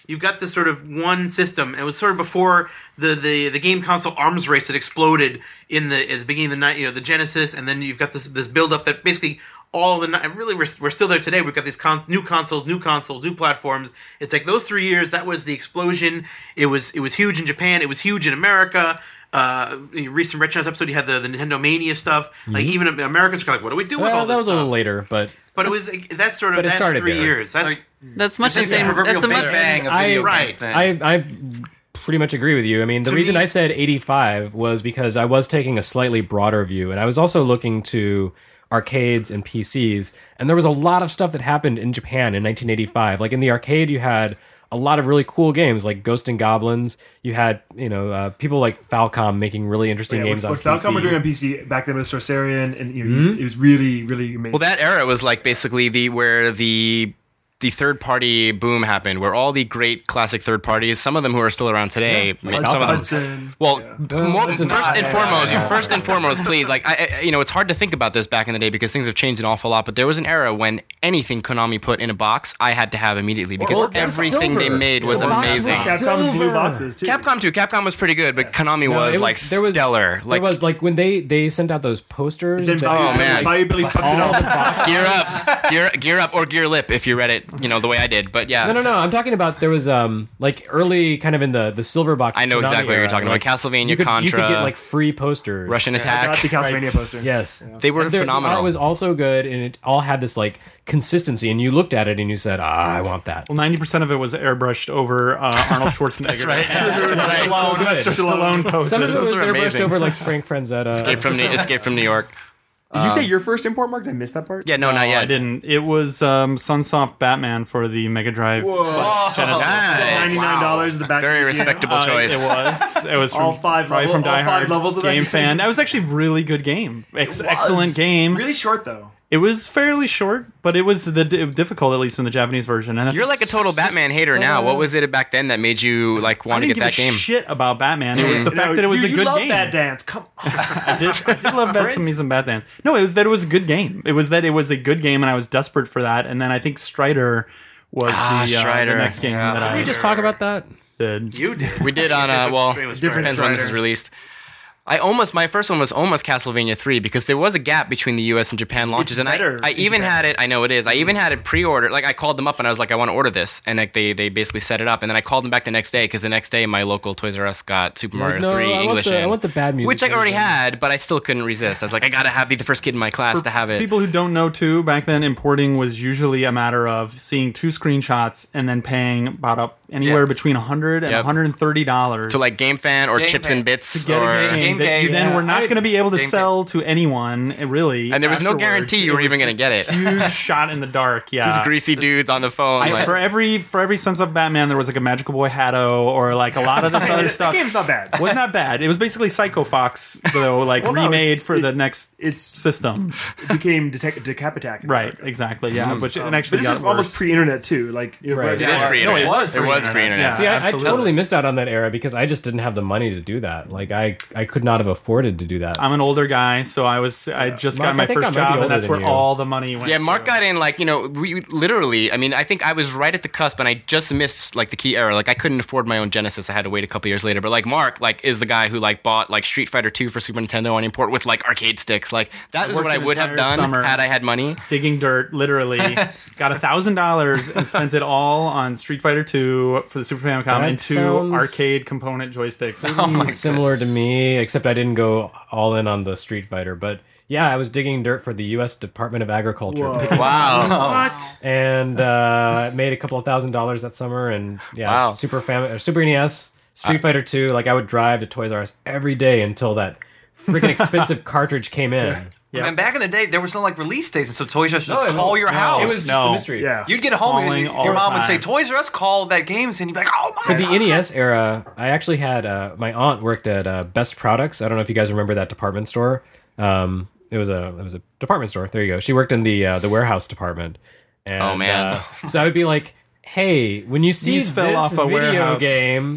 you've got this sort of one system. It was sort of before the, the, the game console arms race that exploded in the at the beginning of the night, you know, the Genesis, and then you've got this this build up that basically all the night. Really, we're, we're still there today. We've got these cons- new consoles, new consoles, new platforms. It's like those three years. That was the explosion. It was it was huge in Japan. It was huge in America. Uh, in recent Retronauts episode, you had the, the Nintendo Mania stuff. Mm-hmm. Like even Americans were like, "What do we do with Well, all that this was stuff?" a little later, but But it was like, that's sort of But it that started three there. years. That's Like, That's much the It's like same. the proverbial That's a Big much, Bang of I- video right. games. Then. I I pretty much agree with you. I mean, the To reason me- I said eighty-five was because I was taking a slightly broader view, and I was also looking to arcades and P Cs, and there was a lot of stuff that happened in Japan in nineteen eighty-five. Like in the arcade, you had a lot of really cool games like Ghost and Goblins. You had, you know, uh, people like Falcom making really interesting Yeah, games what, on what P C. Falcom were doing on P C back then with Sorcerian, and you know, it was- it was really, really amazing. Well, that era was like basically the where the the third party boom happened, where all the great classic third parties, some of them who are still around today, I mean, Hudson, some of them. Hudson. Well, Yeah. more, Hudson- first and Yeah. foremost, Yeah. first and foremost, please, like I, I, you know, it's hard to think about this back in the day because things have changed an awful lot. But there was an era when anything Konami put in a box, I had to have immediately because Or- or everything they silver. made was The box was amazing. silver. Capcom's blue Silver. boxes too. Capcom too. Capcom was pretty good, but Konami No, was, it like there was- stellar. Like, there was like when they they sent out those posters. Then that- Bayou- Oh, man. Bayou Billy fucked it all up. the boxes. gear up, gear, gear up, or gear lip if you read it, you know, the way I did. But yeah, No, no, no. I'm talking about there was um like early kind of in the the silver box. I know Konami exactly what you're era, talking like, about. Castlevania, you could, You could Contra, get like free posters. Russian I Attack. got the Castlevania poster. Yes, They were And there- phenomenal. The art was also good, and it all had this like consistency. And you looked at it and you said, "Ah, I want that." Well, ninety percent of it was airbrushed over uh, Arnold Schwarzenegger. That's right. That's right. Stallone poses. Some of it was were airbrushed amazing. over like Frank Franzetta. Escape from New, Escape from New York. Did you say your first import, Mark? Did I miss that part? Yeah, no, not No, yet. I didn't. It was um, Sunsoft Batman for the Mega Drive slash Genesis. Nice. Ninety-nine dollars in the back. Very of the respectable Uh, choice. It was. It was from, All five right level- from all Die five Hard levels of that game game. fan. That was actually a really good game. Ex- excellent game. Really short though. It was fairly short, but it was the d- difficult at least in the Japanese version. And You're like a total Batman hater now. What was it back then that made you like I want to didn't get give that a game? shit about Batman. It was the fact No, that it was you, a you good love game. Bad Dance. Come on. I did, I did love that some some bad dance. No, it was that it was a good game. It was that it was a good game, and I was desperate for that. And then I think Strider was Ah, the, uh, Strider. the next game that Can we I just talk about that? did. You did. We did on uh well Different depends when this is Strider. released. I almost my first one was almost Castlevania three because there was a gap between the U S and Japan launches, It's and I, better I in even Japan. had it. I know it is. I even had it pre-ordered. Like I called them up and I was like, I want to order this, and like they they basically set it up, and then I called them back the next day because the next day my local Toys R Us got Super Mario no, three I want English the- I in, want the bad music which I already version. had, but I still couldn't resist. I was like, I gotta have be the first kid in my class to have it. People who don't know too, back then importing was usually a matter of seeing two screenshots and then paying about a, anywhere Yeah. between one hundred and Yep. one hundred thirty dollars to like Game Fan or Game Chips Fan. and Bits get or a game, Game that Game, you then yeah. were not I- going to be able to Game sell to anyone, uh, really. and there was no afterwards. guarantee you It were even was gonna get it. a huge shot in the dark. Yeah, These greasy dudes on the phone. I- like, for every for every Sons of Batman, there was like a Magical Boy Hatto or like a lot of this other The stuff. game's not bad. Was not bad. It was basically Psycho Fox though, like Well, no, remade it's- for it- the next It's system. it became detec- Decapitac. Right, exactly. Yeah, which it actually But this got is almost worse. pre-internet too. Like you know, Right. right it now- is pre-internet. No, it was It was pre-internet. pre-internet. Yeah. See, I, I absolutely. totally missed out on that era because I just didn't have the money to do that. Like I, I could not have afforded to do that. I'm an older guy, so I was I just Mark, got my I think I first might be job, older and that's than where you. all the money went. Yeah, Mark to. got in like you know we literally. I mean, I think I was right at the cusp, and I just missed like the key era. Like I couldn't afford my own Genesis. I had to wait a couple years later. But like Mark, like is the guy who like bought like Street Fighter two for Super Nintendo on import with like arcade sticks. Like that is worked what I an would have entire done summer. had I had money. digging dirt, literally. Got a thousand dollars and spent it all on Street Fighter two for the Super Famicom That and two sounds- arcade component joysticks. Mm, similar to me, except I didn't go all in on the Street Fighter. But yeah, I was digging dirt for the U S Department of Agriculture, Whoa. Wow. and uh, made a couple of thousand dollars that summer. And yeah, Wow. Super Fam- or Super N E S, Street Fighter two. Like I would drive to Toys R Us every day until that freaking expensive cartridge came in. Yeah. And back in the day, there was no like release dates, and so Toys R Us would No, just it call was- your no, house. It was just No. a mystery. Yeah. You'd get home, and Calling your all the mom would say, time. "Toys R Us called that games," and you'd be like, "Oh my!" For the God. N E S era, I actually had uh, my aunt worked at uh, Best Products. I don't know if you guys remember that department store. Um, it was a it was a department store. There you go. She worked in the uh, the warehouse department. And, Oh, man. Uh, so I would be like, "Hey, when you see These fell this off a video warehouse." game,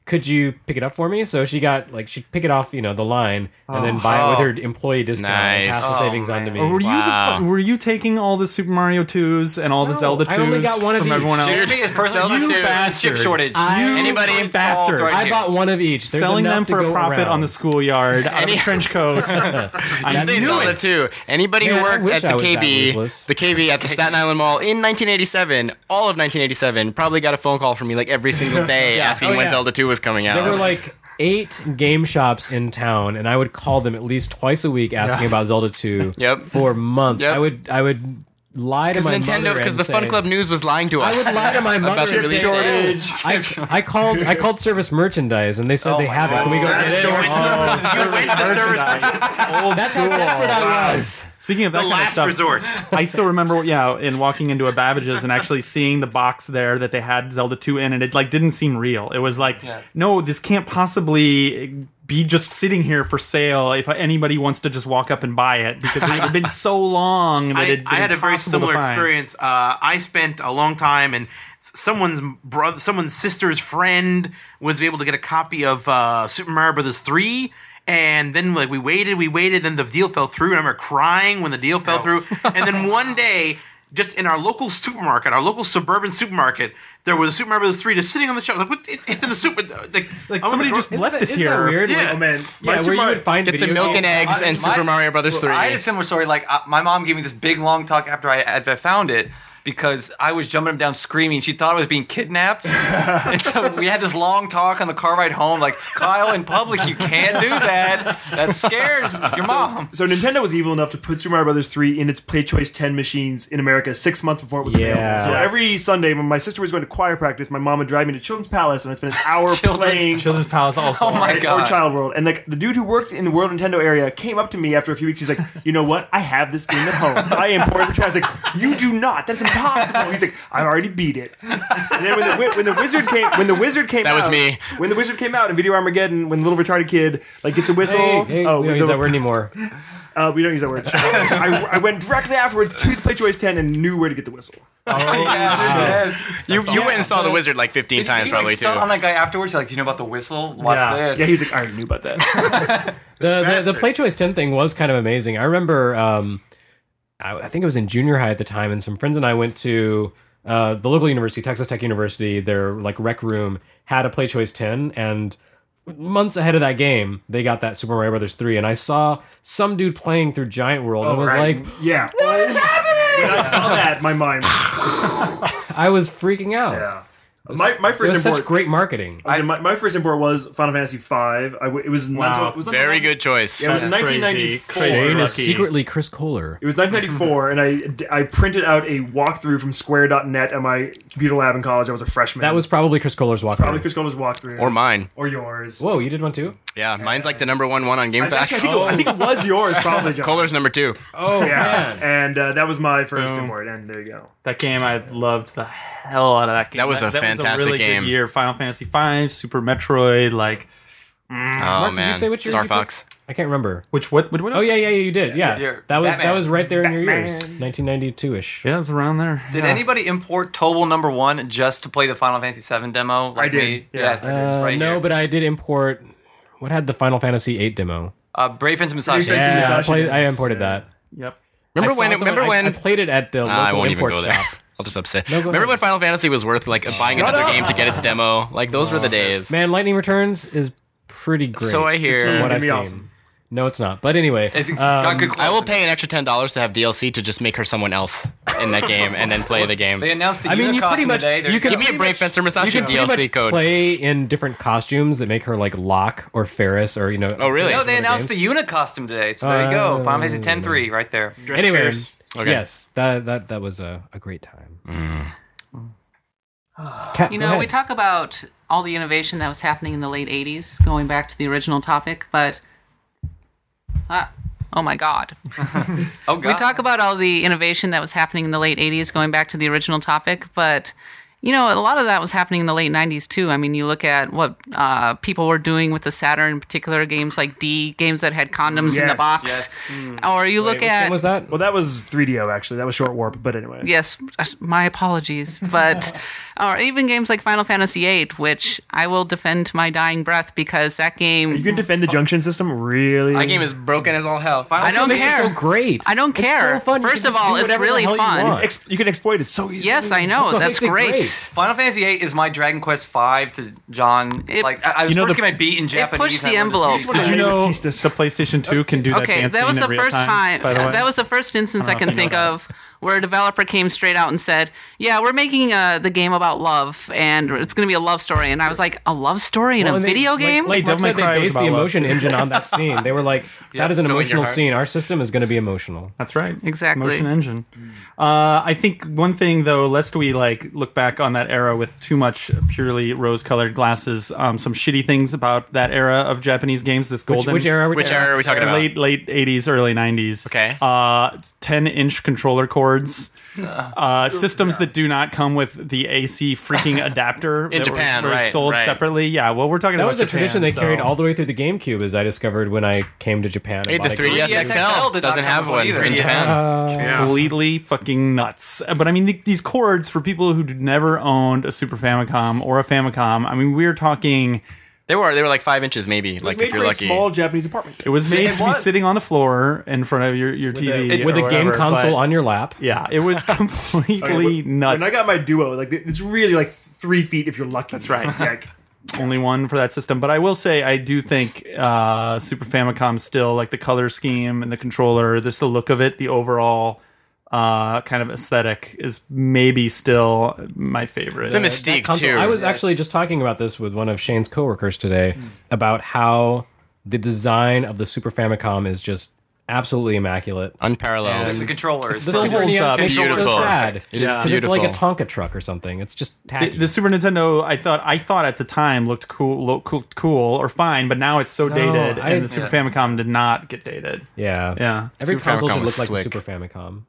could you pick it up for me? So she got like she'd pick it off, you know, the line and then buy it with her employee discount and Nice. pass the Oh, savings on to man. me. Or were you Wow. the, fu- were you taking all the Super Mario twos and all the No, Zelda I twos only got one of from each. everyone else? Here's me as personal Zelda two. chip bastard. shortage. I- Anybody You bastard. Right I here. bought one of each. There's Selling them enough to for a go profit around. on the schoolyard out of a trench coat. I You say knew Zelda it. too. Anybody Man, who I worked wish at I the was that K B, ruthless. the K B at the Staten Island Mall in nineteen eighty-seven, all of nineteen eighty-seven, probably got a phone call from me like every single day asking Oh, when yeah. Zelda two was coming out. There were like eight game shops in town, and I would call them at least twice a week asking about Zelda two Yep. for months. Yep. I would I would lie to because my Nintendo, mother because and the say, Fun Club News was lying to us. I would lie to my about mother the and say, release I, I called I called Service Merchandise, and they said Oh they my have it. God. Can we go That's get it? so Oh, You went to service. Old that's how school. desperate I was. Speaking of that The kind of last stuff, resort. I still remember, yeah, in walking into a Babbage's and actually seeing the box there that they had Zelda two in, and it like didn't seem real. It was like, Yes. no, this can't possibly be just sitting here for sale if anybody wants to just walk up and buy it, because it had been so long that I, it I had a very similar find. experience. Uh, I spent a long time, and s- someone's brother, someone's sister's friend was able to get a copy of uh, Super Mario Brothers three. And then, like, we waited, we waited, then the deal fell through. And I remember crying when the deal fell through. And then one day, just in our local supermarket, our local suburban supermarket, there was a Super Mario Brothers three just sitting on the shelf. Like, what? It's, it's in the super. Like, Like I'm somebody gonna- just left this Isn't that here. weird? Yeah. Like, Oh man, my yeah, where Super you would find Get some video milk and games- eggs and My- Super Mario Brothers Well, three. I had a similar story. Like uh, my mom gave me this big long talk after I, after I found it because I was jumping up and down screaming. She thought I was being kidnapped, and so we had this long talk on the car ride home. Like, Kyle, in public, you can't do that. That scares your mom. So Nintendo was evil enough to put Super Mario Brothers three in its Play Choice ten machines in America six months before it was Yeah. available. So Yes. every Sunday when my sister was going to choir practice, my mom would drive me to Children's Palace and I spent an hour Children's- playing Children's Palace also. Oh my or God. Child World. And like the dude who worked in the World Nintendo area came up to me after a few weeks. He's like, you know what? I have this game at home. I imported it. I was like, you do not. That's impossible. He's like, I already beat it. And then when the wi- when the wizard came when the wizard came That out, was me. When the wizard came out in Video Armageddon, when the little retarded kid like gets a whistle. Hey, hey, oh, we don't the- use that word anymore. Uh, we don't use that word. I, I went directly afterwards to the Play Choice ten and knew where to get the whistle. Yes. you you went and saw the wizard like fifteen Did times you, like, probably too. stun on that guy afterwards? Like, do you know about the whistle? Watch yeah, this. yeah. He's like, I already knew about that. The, the the Play Choice ten thing was kind of amazing. I remember, um, I, I think it was in junior high at the time, and some friends and I went to uh, the local university, Texas Tech University. Their like rec room had a Play Choice ten, and months ahead of that game, they got that Super Mario Brothers three, and I saw some dude playing through Giant World, and was Right. like, yeah. What is happening? When I saw that, my mind. I was freaking out. Yeah. My my It first was import. such great marketing. I was in- my, my first import was Final Fantasy five. I w- it was Wow. it was Very good choice. Yeah, it was in That's nineteen crazy. ninety-four. Crazy Shane is lucky. secretly Chris Kohler. It was nineteen ninety-four, and I, I printed out a walkthrough from Square dot net at my computer lab in college. I was a freshman. That was probably Chris Kohler's walkthrough. probably Chris Cole's walkthrough. Or mine. Or yours. Whoa, you did one too? Yeah, mine's like the number one one on I, actually, I, GameFAQs. think it, I think it was yours, probably, John. Kohler's number two. Oh Yeah, man. and uh, that was my first Boom. import, and there you go. That game, I loved the hell out of that game. That was a that fantastic was a really game. Good year. Final Fantasy five, Super Metroid, like Oh Mark, did man, you say which year Star you put- Fox. I can't remember. which what? what, what Oh yeah, yeah, you did. Yeah, Yeah, that was Batman. that was right there in your Batman. years, nineteen ninety-two ish. yeah, it was around there. Did yeah. anybody import Tobal number one just to play the Final Fantasy seven demo? Like I did, Me? yeah. Yes, Uh, right no, here. but I did import. What had the Final Fantasy eight demo? uh, Brave Fence Musashi. Brave Fence Yeah, I, Musashi. played, I imported that. Yep. Remember I when? saw someone- Remember I- when? I played it at the Nah, I local won't even import go there. shop? I'll just upset. No, go Remember ahead. when Final Fantasy was worth like buying another game to get its demo? Like those were the days. Man, Lightning Returns is pretty great. So I hear. from what It's I've gonna seen. be awesome. No, it's not. But anyway, It's um, got good I will closing. pay an extra ten dollars to have D L C to just make her someone else in that game and then play the game. They announced the I mean, you pretty Unicosm much today. There you go. could Give me a pretty Brave much- Fencer you Musashi can D pretty L C much code. play in different costumes that make her like Locke or Ferris or you know. Oh, really? No, they other announced games. the Unicosm today, so there you go. Uh, Final Fantasy ten three right there. Dress Anyway, fairs. Okay. yes, that that that was a, a great time. Kat, You go know, ahead. we talk about all the innovation that was happening in the late eighties, going back to the original topic, but. Ah, oh my God. Oh God. We talk about all the innovation that was happening in the late eighties, going back to the original topic, but You know, a lot of that was happening in the late nineties too. I mean, you look at what uh, people were doing with the Saturn, in particular games like D, games that had condoms in the Yes, box. Or you look Wait, which at game was that? Well, that was three D O actually. That was Short Warp, but anyway. Yes, my apologies. But or even games like Final Fantasy eight, which I will defend to my dying breath because that game You can defend the junction system, really? My game is broken as all hell. I don't Makes it care. so great. I don't It's care. so fun. You First can of just all, do it's whatever the really hell you fun. want. Ex- you can exploit it so easily. Yes, I know. That's what That's makes it great. great. Final Fantasy eight is my Dragon Quest five to John. It- like I, I was You know first the- game I beat in Japanese. pushed and the I learned to envelope. speak Did you Japanese. know Kistas. the PlayStation two can do that Okay, dancing that was in the real first time. By the way, That was the first instance I, I don't know can if you think know of where a developer came straight out and said, "Yeah, we're making uh, the game about love, and it's going to be a love story." And I was like, "A love story in Well, a and they- video like- game?" Like, Devil Mark May said, Cry they was based the about love, emotion too. engine on that scene. They were like, that is an fill in your emotional heart. scene. Our system is going to be emotional. That's right. Exactly. Motion engine. Uh, I think one thing though, lest we like look back on that era with too much purely rose-colored glasses, um, some shitty things about that era of Japanese games. This Which, golden which era are we Which talking era are we talking about? late late eighties, early nineties. Okay. Uh, ten inch controller cords. Uh, systems that do not come with the A C freaking adapter In that Japan, were, were right, sold right. separately. Yeah, well, we're talking That about was a Japan, tradition they so- carried all the way through the GameCube, as I discovered when I came to Japan. and Hey, bought the a three D S three D S X L did not doesn't come have with one either. in Yeah. Japan. Uh, completely fucking nuts. But I mean, th- these cords for people who never owned a Super Famicom or a Famicom. I mean, we're talking. They were they were like five inches maybe. It was Like made if for you're a lucky. small Japanese apartment. It was made it to be was. sitting on the floor in front of your, your T V with or a game whatever, console but- on your lap. Yeah, it was completely Okay, when- nuts. When I got my Duo, like it's really like three feet if you're lucky. That's right. Like, Only one for that system, but I will say I do think uh, Super Famicom still, like the color scheme and the controller, just the look of it, the overall uh, kind of aesthetic is maybe still my favorite. The mystique Console- too. I was actually just talking about this with one of Shane's coworkers today about how the design of the Super Famicom is just absolutely immaculate. unparalleled. It's the controller. It's The still Super holds N E S up. makes it so Beautiful. sad. It is Yeah. 'Cause it's like a beautiful. Tonka truck or something. It's just The, tacky. the Super Nintendo, I thought, I thought at the time looked cool, lo- cool, cool or fine, but now it's so dated, I- and the Super yeah. Famicom did not get dated. yeah. Yeah. Every Super console Famicom should was look like slick. the Super Famicom.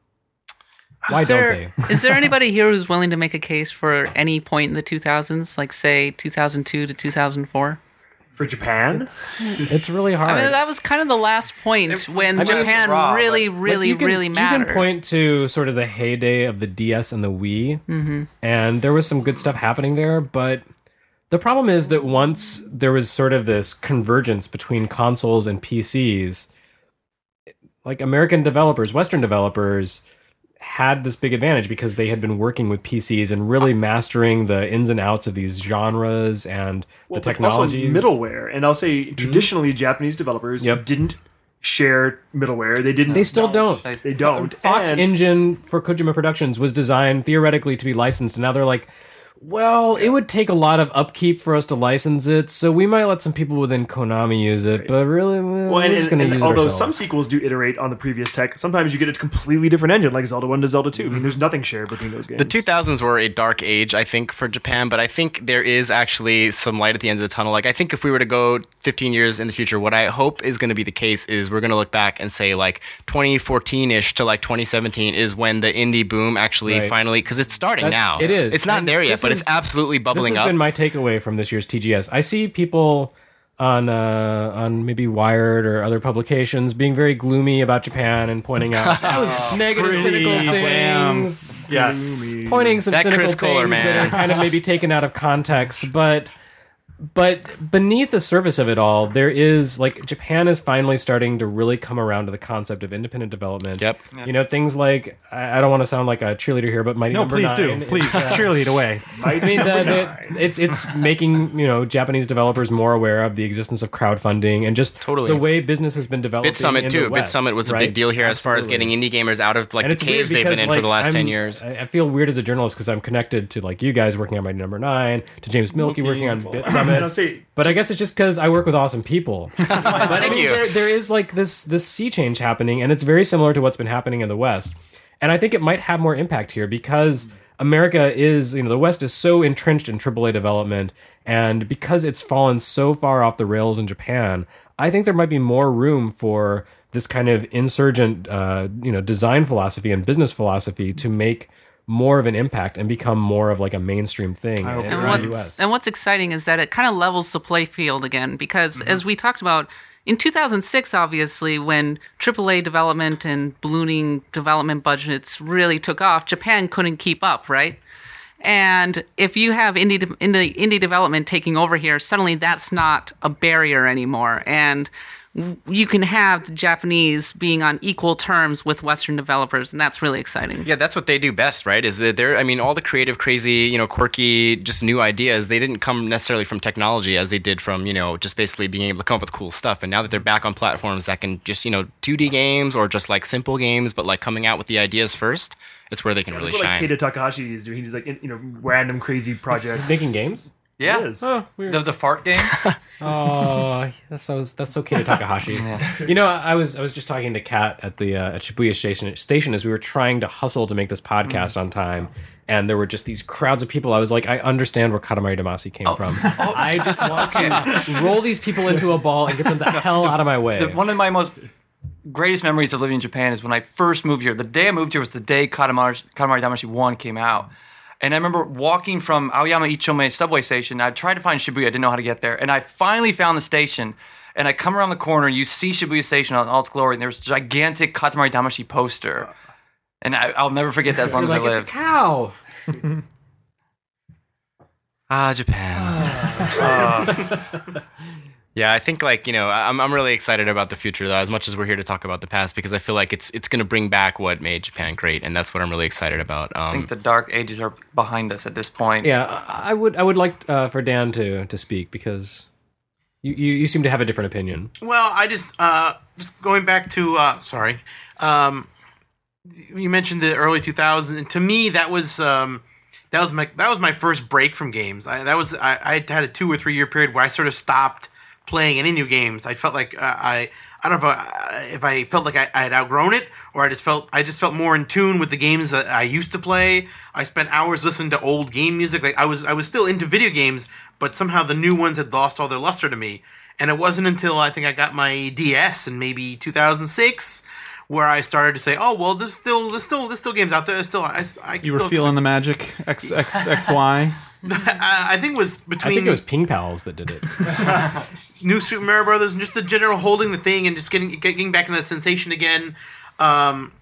Why Is don't there, they? is there anybody here who's willing to make a case for any point in the two thousands, like say two thousand two to two thousand four? for Japan, It's really hard. I mean, that was kind of the last point when I mean, Japan raw, really, but- Like, really, you can, really You mattered. can point to sort of the heyday of the D S and the Wii, mm-hmm. and there was some good stuff happening there. But the problem is that once there was sort of this convergence between consoles and P Cs, like American developers, Western developers had this big advantage because they had been working with P Cs and really mastering the ins and outs of these genres and well, the but also technologies. middleware, and I'll say traditionally Japanese developers Yep. didn't share middleware. They didn't. They still don't. They don't. Fox And- Engine for Kojima Productions was designed theoretically to be licensed, and now they're like, well, it would take a lot of upkeep for us to license it, so we might let some people within Konami use it, but really, well, Well, and, we're just and- going to and use it although ourselves. some sequels do iterate on the previous tech, sometimes you get a completely different engine, like Zelda one to Zelda two. I mean, there's nothing shared between those games. The two thousands were a dark age, I think, for Japan, but I think there is actually some light at the end of the tunnel. Like, I think if we were to go fifteen years in the future, what I hope is going to be the case is we're going to look back and say, like, twenty fourteen-ish to, like, twenty seventeen is when the indie boom actually Right. finally... Because it's starting That's- now. it is. It's not And there yet, this but is- it's absolutely This bubbling has up. been my takeaway from this year's T G S. I see people on uh, on maybe Wired or other publications being very gloomy about Japan and pointing out negative, Pretty cynical damn- things. Yes. Pointing some That cynical Chris Kohler, things man. that are kind of maybe taken out of context, but but beneath the surface of it all, there is like Japan is finally starting to really come around to the concept of independent development. Yep. You know, things like I, I don't want to sound like a cheerleader here, but Mighty No, Number please Nine do. is, Please uh, cheerlead away. I mean, the, the, it's it's making you know Japanese developers more aware of the existence of crowdfunding and just Totally. the way business has been developing. Bit Summit in too. the Bit West, Summit was a right? big deal here as far as Absolutely. getting indie gamers out of like And the it's weird caves they've been because, in like, for the last I'm- ten years. I I feel weird as a journalist because I'm connected to like you guys working on Mighty Number Nine, to James Milky working on Bit and I'll Summit. say But I guess it's just because I work with awesome people. But I Thank mean, you. there, there is like this this sea change happening, and it's very similar to what's been happening in the West. And I think it might have more impact here because America is, you know, the West is so entrenched in triple A development, and because it's fallen so far off the rails in Japan, I think there might be more room for this kind of insurgent, uh, you know, design philosophy and business philosophy to make more of an impact and become more of like a mainstream thing in, hope in you're the right. U what's, S. and what's exciting is that it kind of levels the play field again because, Mm-hmm. as we talked about, in two thousand six, obviously, when triple A development and ballooning development budgets really took off, Japan couldn't keep up, right? And if you have indie de- indie, indie development taking over here, suddenly that's not a barrier anymore. And w- you can have the Japanese being on equal terms with Western developers, and that's really exciting. Yeah, that's what they do best, right? Is that they're, I mean, all the creative, crazy, you know, quirky, just new ideas, they didn't come necessarily from technology as they did from, you know, just basically being able to come up with cool stuff. And now that they're back on platforms that can just, you know, two D games or just like simple games, but like coming out with the ideas first, it's where they can really Look what, like shine. Keita Takahashi is doing. He's like in, you know random crazy projects. Making games? Yeah. It is. Oh, weird. The, the fart game. Oh, that's so that's so Keita Takahashi. You know, I was I was just talking to Kat at the uh, at Shibuya station station as we were trying to hustle to make this podcast on time, and there were just these crowds of people. I was like, I understand where Katamari Damacy came from. I just want to roll these people into a ball and get them the hell out of my way. The- one of my most greatest memories of living in Japan is when I first moved here. The day I moved here was the day Katamari, Katamari Damacy one came out. And I remember walking from Aoyama Ichome subway station. I tried to find Shibuya. I didn't know how to get there. And I finally found the station. And I come around the corner. You see Shibuya Station on all its glory. And there's a gigantic Katamari Damacy poster. And I, I'll never forget that as long You're as like, I it's a live. cow. Ah, Japan. Yeah, I think like, you know, I'm I'm really excited about the future though, as much as we're here to talk about the past, because I feel like it's it's going to bring back what made Japan great, and that's what I'm really excited about. Um, I think the dark ages are behind us at this point. Yeah, I I would I would like uh, for Dan to to speak because you, you, you seem to have a different opinion. Well, I just uh, just going back to uh, sorry, um, you mentioned the early two thousands, and to me that was um, that was my that was my first break from games. I, that was I, I had a two or three year period where I sort of stopped playing any new games. I felt like uh, I I don't know if I, if I felt like I, I had outgrown it, or I just felt I just felt more in tune with the games that I used to play. I spent hours listening to old game music. Like I was I was still into video games, but somehow the new ones had lost all their luster to me. And it wasn't until I think I got my D S in maybe two thousand six where I started to say, "Oh well, there's still there's still there's still games out there. There's still I, I You were still, feeling the magic X X X Y. I, I think it was between I think it was Ping Pals that did it. New Super Mario Brothers and just the general holding the thing and just getting getting back into that sensation again. Um,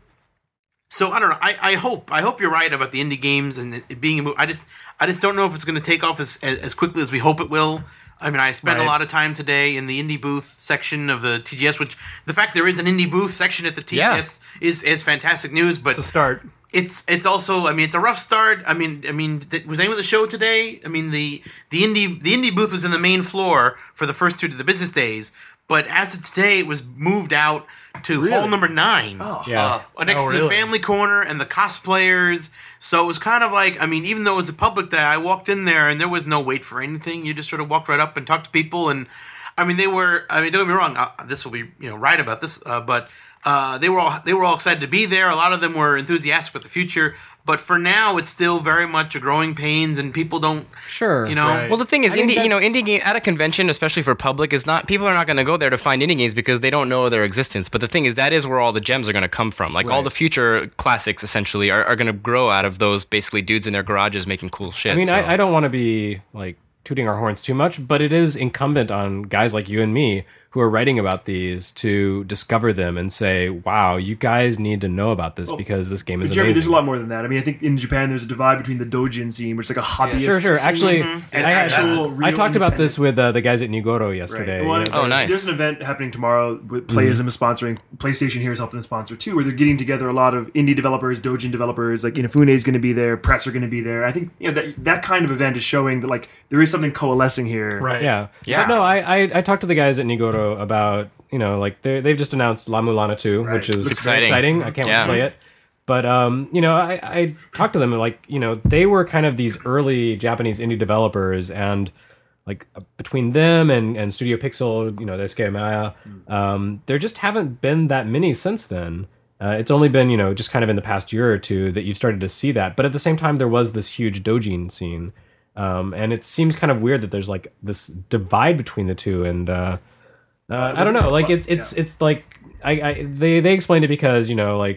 so I don't know. I, I hope I hope you're right about the indie games and it, it being a movie. I just I just don't know if it's going to take off as, as as quickly as we hope it will. I mean, I spent Right. a lot of time today in the indie booth section of the T G S, which the fact there is an indie booth section at the T G S is is fantastic news. But It's a start. it's it's also I mean it's a rough start. I mean I mean th- was anyone at the show today? I mean the the indie the indie booth was in the main floor for the first two of the business days, but as of today it was moved out to hall number nine. Oh. Yeah. Next Oh, to the really? family corner and the cosplayers. So it was kind of like, I mean, even though it was a public day, I walked in there and there was no wait for anything. You just sort of walked right up and talked to people. And I mean, they were, I mean, don't get me wrong, uh, this will be, you know, right about this, uh, but uh, they were all, they were all excited to be there. A lot of them were enthusiastic about the future. But for now, it's still very much a growing pains and people don't, Sure. you know. Right. Well, the thing is, I think indie, you know, that's- indie game at a convention, especially for public, is not people are not going to go there to find indie games because they don't know their existence. But the thing is, that is where all the gems are going to come from. Like all Right. the future classics, essentially, are, are going to grow out of those basically dudes in their garages making cool shit. I mean, so. I, I don't want to be like tooting our horns too much, but it is incumbent on guys like you and me who are writing about these to discover them and say, wow, you guys need to know about this because this game is But Jeremy, amazing. there's a lot more than that. I mean, I think in Japan there's a divide between the doujin scene, which is like a hobbyist. Sure, sure. scene, Actually, and I, actual I real talked about this independent- with uh, the guys at Nigoro yesterday. Right. Well, you know, Oh, nice. There's an event happening tomorrow with Playism is sponsoring. PlayStation here is helping to sponsor too, where they're getting together a lot of indie developers, doujin developers. Like Inafune is going to be there, Press are going to be there. I think you know that that kind of event is showing that like there is something coalescing here. Right. Yeah, Yeah. But no, I, I I talked to the guys at Nigoro about you know like they they've just announced La Mulana two, Right. which is Looks very exciting. exciting. I can't wait Yeah. to play it. But um, you know, I I talked to them and like you know they were kind of these early Japanese indie developers and. Like uh, between them and, and Studio Pixel, you know, Daisuke Maya, um, there just haven't been that many since then. Uh, it's only been, you know, just kind of in the past year or two that you've started to see that. But at the same time, there was this huge doujin scene. Um, and it seems kind of weird that there's like this divide between the two. And uh, uh, I don't know, like it's it's it's like I, I they they explained it because you know like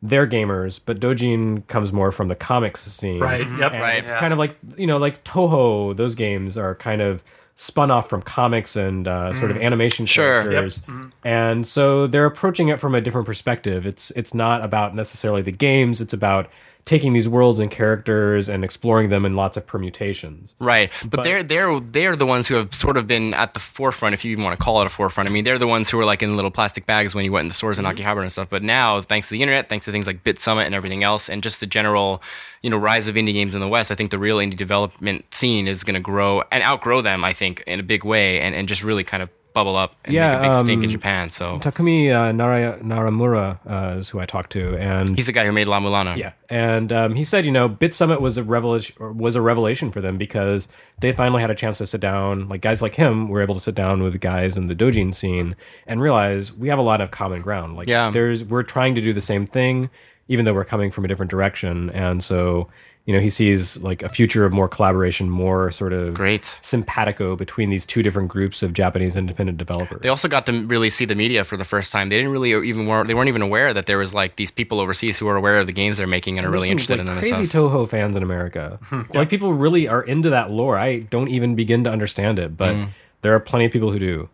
they're gamers, but Dojin comes more from the comics scene. Right. Yep. And Right. It's kind of like, you know, like Toho, those games are kind of spun off from comics and uh, sort of animation Sure. characters. And so they're approaching it from a different perspective. It's it's not about necessarily the games, it's about taking these worlds and characters and exploring them in lots of permutations. Right, but, they're they're they're the ones who have sort of been at the forefront, if you even want to call it a forefront. I mean, they're the ones who were like in little plastic bags when you went in the stores in Akihabara and stuff. But now, thanks to the internet, thanks to things like Bit Summit and everything else, and just the general, you know, rise of indie games in the West, I think the real indie development scene is going to grow and outgrow them. I think in a big way, and, and just really kind of bubble up and Yeah, make a big stink in um, Japan. So Takumi uh, Nara, Naramura uh, is who I talked to, and he's the guy who made La Mulana. yeah, and um, he said, you know, Bit Summit was a revelation, or was a revelation for them because they finally had a chance to sit down. Like guys like him were able to sit down with guys in the Dojin scene and realize we have a lot of common ground. Like, Yeah. there's we're trying to do the same thing, even though we're coming from a different direction, and so. You know, he sees like a future of more collaboration, more sort of Great. simpatico between these two different groups of Japanese independent developers. They also got to really see the media for the first time. They didn't really even weren't they weren't even aware that there was like these people overseas who are aware of the games they're making and are really There's some, interested in them like, and crazy stuff. Toho fans in America. Like people really are into that lore. I don't even begin to understand it, but Mm. there are plenty of people who do.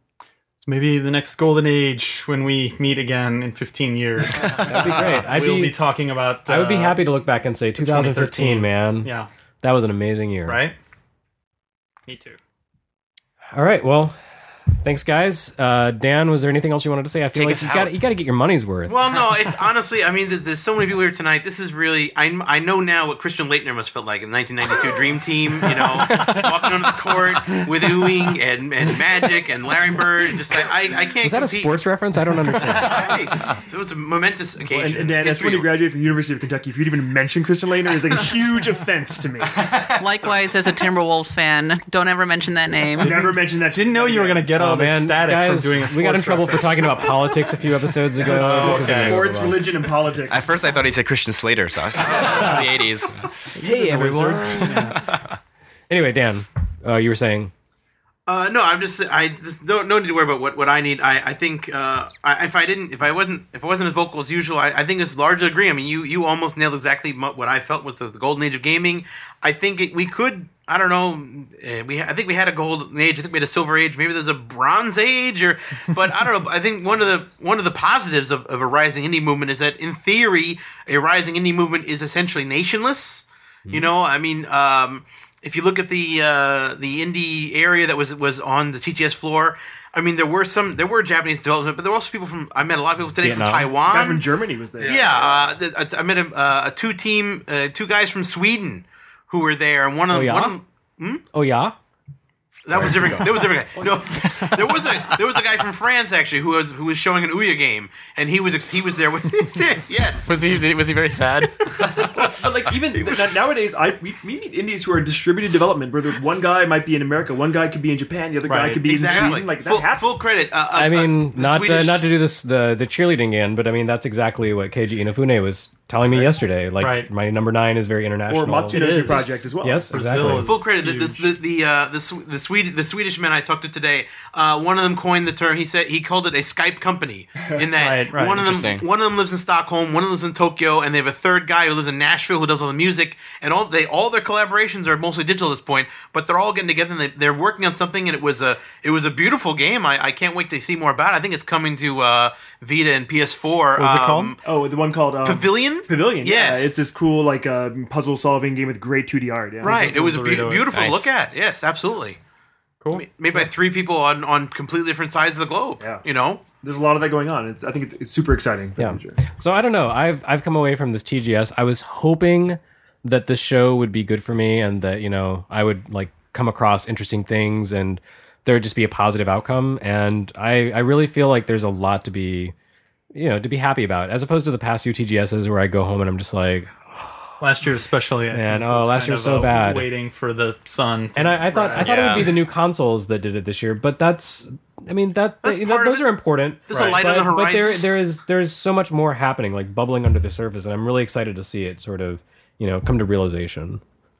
Maybe the next golden age when we meet again in fifteen years. That'd be great. I'd we'll be, be talking about. I would be uh, happy to look back and say twenty fifteen, twenty thirteen. man. Yeah. That was an amazing year. Right. Me too. All right. Well, thanks, guys. Uh, Dan, was there anything else you wanted to say? I feel Take like us you out. got you got to get your money's worth. Well, no, it's honestly, I mean, there's, there's so many people here tonight. This is really, I, I know now what Christian Leitner must feel like in nineteen ninety-two Dream Team, you know, walking onto the court with Ewing and, and Magic and Larry Bird. Just, I, I, I can't Is that a compete. sports reference? I don't understand. Hey, this- it was a momentous occasion. And, and Dan, that's when you graduate from University of Kentucky. If you'd even mention Christian Leitner, is like a huge offense to me. Likewise, as a Timberwolves fan, don't ever mention that name. Never mention that. Didn't know you were going to get all Oh, this man, static guys, from doing a we got in sports trouble for reference. talking about politics a few episodes ago. This is okay. Sports, religion, and politics. At first, I thought he said Christian Slater, so I was the eighties. Hey, everyone. Anyway, Dan, uh, you were saying. Uh, no, I'm just I just no no need to worry about what, what I need. I I think uh, I, if I didn't if I wasn't if I wasn't as vocal as usual, I, I think it's largely agree. I mean, you you almost nailed exactly mo- what I felt was the, the golden age of gaming. I think it, we could. I don't know. Uh, we I think we had a golden age. I think we had a silver age. Maybe there's a bronze age, or but I don't know. I think one of the one of the positives of, of a rising indie movement is that in theory, a rising indie movement is essentially nationless. You know, I mean. Um, If you look at the uh, the indie area that was was on the T G S floor, I mean there were some there were Japanese development, but there were also people from I met a lot of people today Vietnam. from Taiwan. Guy from Germany was there. Yeah, uh, the- I I met a, uh, a two team uh, two guys from Sweden who were there, and one of Oh, them, yeah? one of them Oh yeah. that was different. That was a different guy. No, there was a there was a guy from France actually who was who was showing an Ouya game, and he was he was there with yes. Was he was he very sad? But like even th- nowadays, I we, we meet indies who are distributed development, where the one guy might be in America, one guy could be in Japan, the other guy Right. could be in Exactly. Sweden. Like that full, happens. full credit. Uh, uh, I mean, uh, the not Swedish- uh, not to do this the the cheerleading again, but I mean that's exactly what Keiji Inafune was telling me yesterday. Like Right. my number nine is very international. or Matsunoki is. project as well. Yes, Brazil exactly. is Full credit. The the huge. the the, uh, the, Sw- the, Swede, the Swedish men I talked to today, uh, one of them coined the term. He said he called it a Skype company. In that Right, right. one of them Interesting. one of them lives in Stockholm, one of them lives in Tokyo, and they have a third guy who lives in Nashville who does all the music. And all they all their collaborations are mostly digital at this point, but they're all getting together and they, they're working on something. And it was a it was a beautiful game. I, I can't wait to see more about it. I think it's coming to uh, Vita and P S four. What was it Um, called? Oh, the one called um, Pavilion. Pavilion. Yes. Yeah, it's this cool like uh, puzzle solving game with great two D art. Yeah. Right. It was a Burrito. be- beautiful Nice. to look at. Yes, absolutely. Cool. Made by three people on, on completely different sides of the globe. Yeah. You know? There's a lot of that going on. It's I think it's, it's super exciting for Yeah. the future. So I don't know. I've I've come away from this T G S. I was hoping that this show would be good for me and that, you know, I would like come across interesting things and there would just be a positive outcome. And I, I really feel like there's a lot to be, you know, to be happy about, as opposed to the past few T G Ss where I go home and I'm just like, Last year, especially, I Man, think, oh, was last kind year of was so a bad. Waiting for the sun. to and I, I thought I thought it would be Yeah. the new consoles that did it this year, but that's, I mean, that, That's you know, part of those it. are important. There's a light but, on the but there, horizon. there is there's so much more happening, like bubbling under the surface, and I'm really excited to see it sort of, you know, come to realization.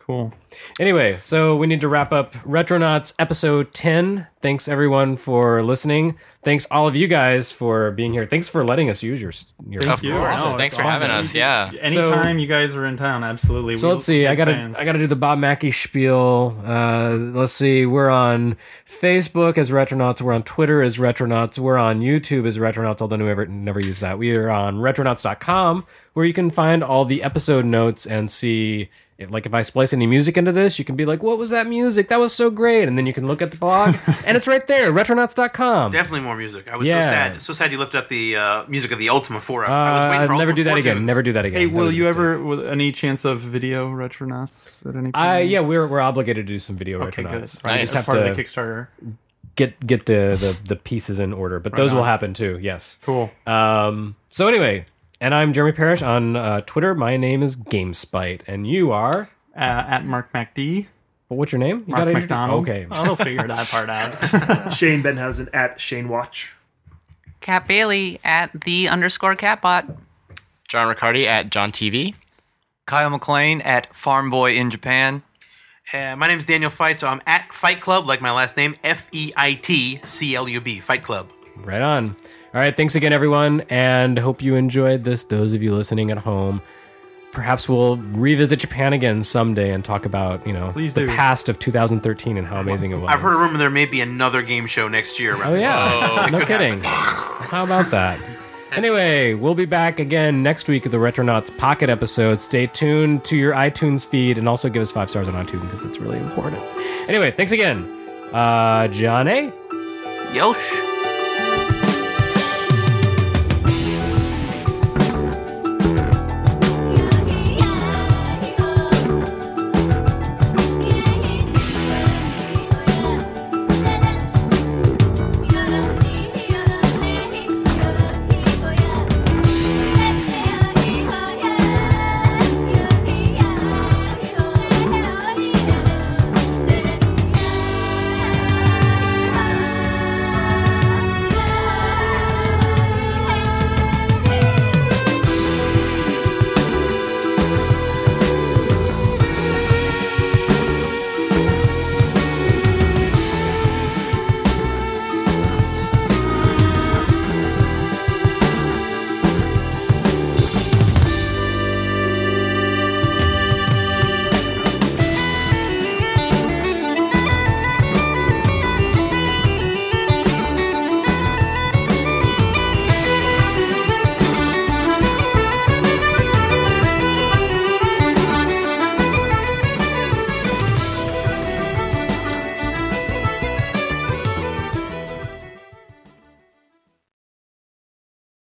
Cool. Anyway, so we need to wrap up Retronauts episode ten. Thanks everyone for listening. Thanks all of you guys for being here. Thanks for letting us use your your. Thank Of you. course. No, Thanks it's for having awesome. us. Yeah. Anytime you guys are in town, absolutely. So We'll let's see. get I gotta fans. I gotta do the Bob Mackey spiel. Uh, let's see. We're on Facebook as Retronauts. We're on Twitter as Retronauts. We're on YouTube as Retronauts. Although we never never use that. We are on retronauts dot com, where you can find all the episode notes and see. If, like if I splice any music into this, you can be like, "What was that music? That was so great!" And then you can look at the blog, and it's right there, retronauts dot com. Definitely more music. I was Yeah. so sad. So sad you left out the uh, music of the Ultima four. I, I was waiting Uh, for never Ultima do that four again. tunes. Never do that again. Hey, That will was a you mistake. ever, with any chance of video Retronauts at any point? Uh, yeah, we're we're obligated to do some video Okay, good. retronauts. Right, We just Nice. have part to of the Kickstarter. get get the, the the pieces in order, but those on. will happen too. Yes. Cool. Um. So anyway, and I'm Jeremy Parrish on uh, Twitter. My name is GameSpite, and you are. Uh, at Mark MacD. Well, what's your name? You Mark gotta- McDonald. Okay. Oh, they'll figure that part out. Shane Benhausen at Shane Watch. Cat Bailey at the underscore catbot. John Riccardi at John T V. Kyle McLean at Farm Boy in Japan. Uh, my name is Daniel Fight, so I'm at Fight Club, like my last name, F E I T C L U B, Fight Club. Right on. All right. Thanks again, everyone, and hope you enjoyed this. Those of you listening at home. Perhaps we'll revisit Japan again someday and talk about, you know, Please the do. past of two thousand thirteen and how amazing it was. I've heard a rumor there may be another game show next year. around Oh this yeah, time. no Could kidding. How about that? Anyway, we'll be back again next week with the Retronauts Pocket episode. Stay tuned to your iTunes feed and also give us five stars on iTunes because it's really important. Anyway, thanks again. Uh, John A. Yosh.